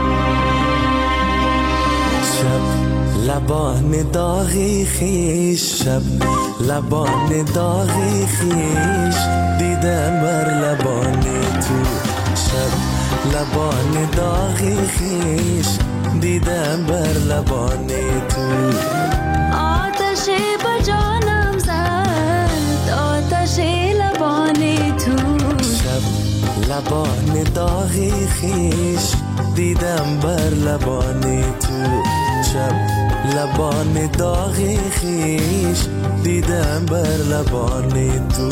شب لبان داغی خیش، شب لبان داغی خیش، دیدم بر لبان تو. شب لبان داغی خیش، دیدم بر لبان تو. آتش با جانم زد، آتش لبان تو. شب لبان داغی خیش، دیدم بر لبان تو. شب لبان داغی خیش، دیدم بر لبان تو.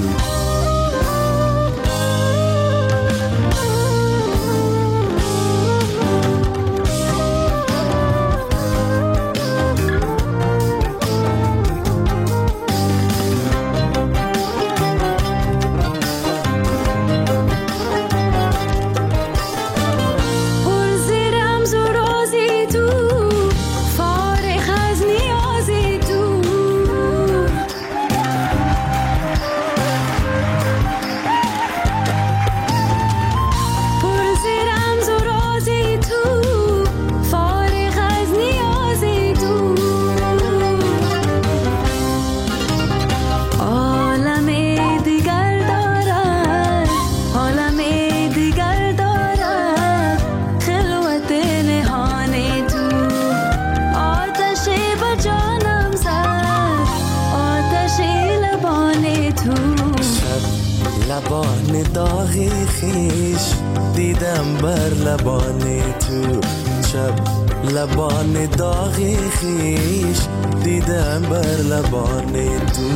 لبان داغی خیش، دیدم بر لبان تو. شب لبان داغی خیش، دیدم بر لبان تو.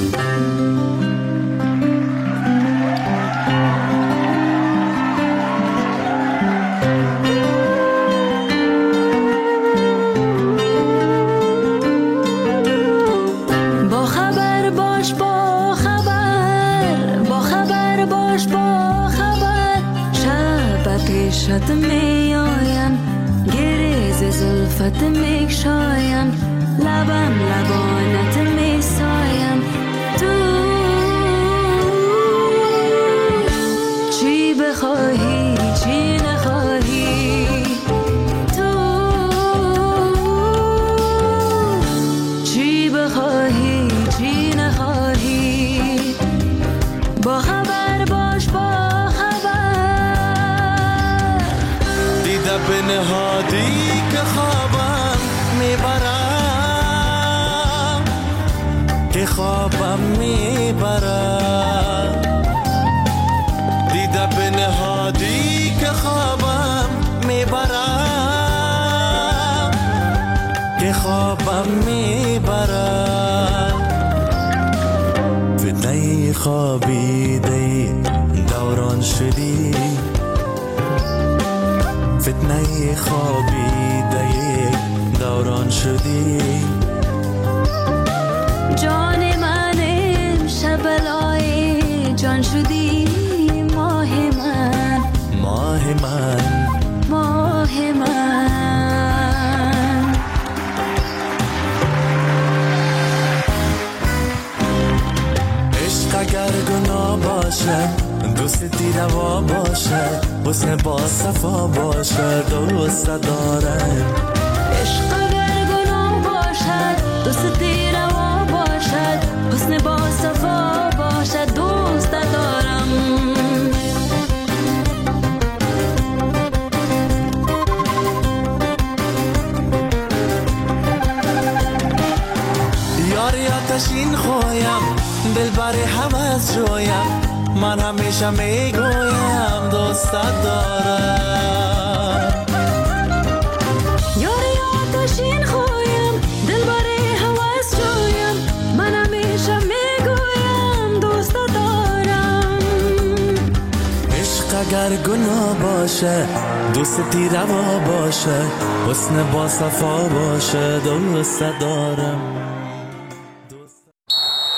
پیشت می آیم، گریز زلفت می شایم، لبم لبانت می سایم. تو چی بخواهی چی نخواهی، تو چی بخواهی چی نخواهی، با خبر باش با به نهادی که خوابم میبرم، که خوابم میبرم. دیده به نهادی که خوابم میبرم، که خوابم میبرم. فتنه خوابیده دوران شدی، فتنه خوابیده دوران شدی. جان من امشب لای دوران شدی ماه من، ماه من، ماه من. عشق اگر گناه باشه، دوستی روا باشه، حسن با صفا باشه، دوست دارم. عشق اگر گناه باشد، دوستی روا باشد، حسن با صفا باشد، دوست دارم. یاری آتشین خویم، دل بری حوض جویم، من همیشه میگویم دوست دارم. یاری آتشین خویم، دل بری حوض جویم، من همیشه میگویم دوست دارم. عشق اگر گناه باشه، دوستی روا باشه، حسن با صفا باشه، دوست دارم.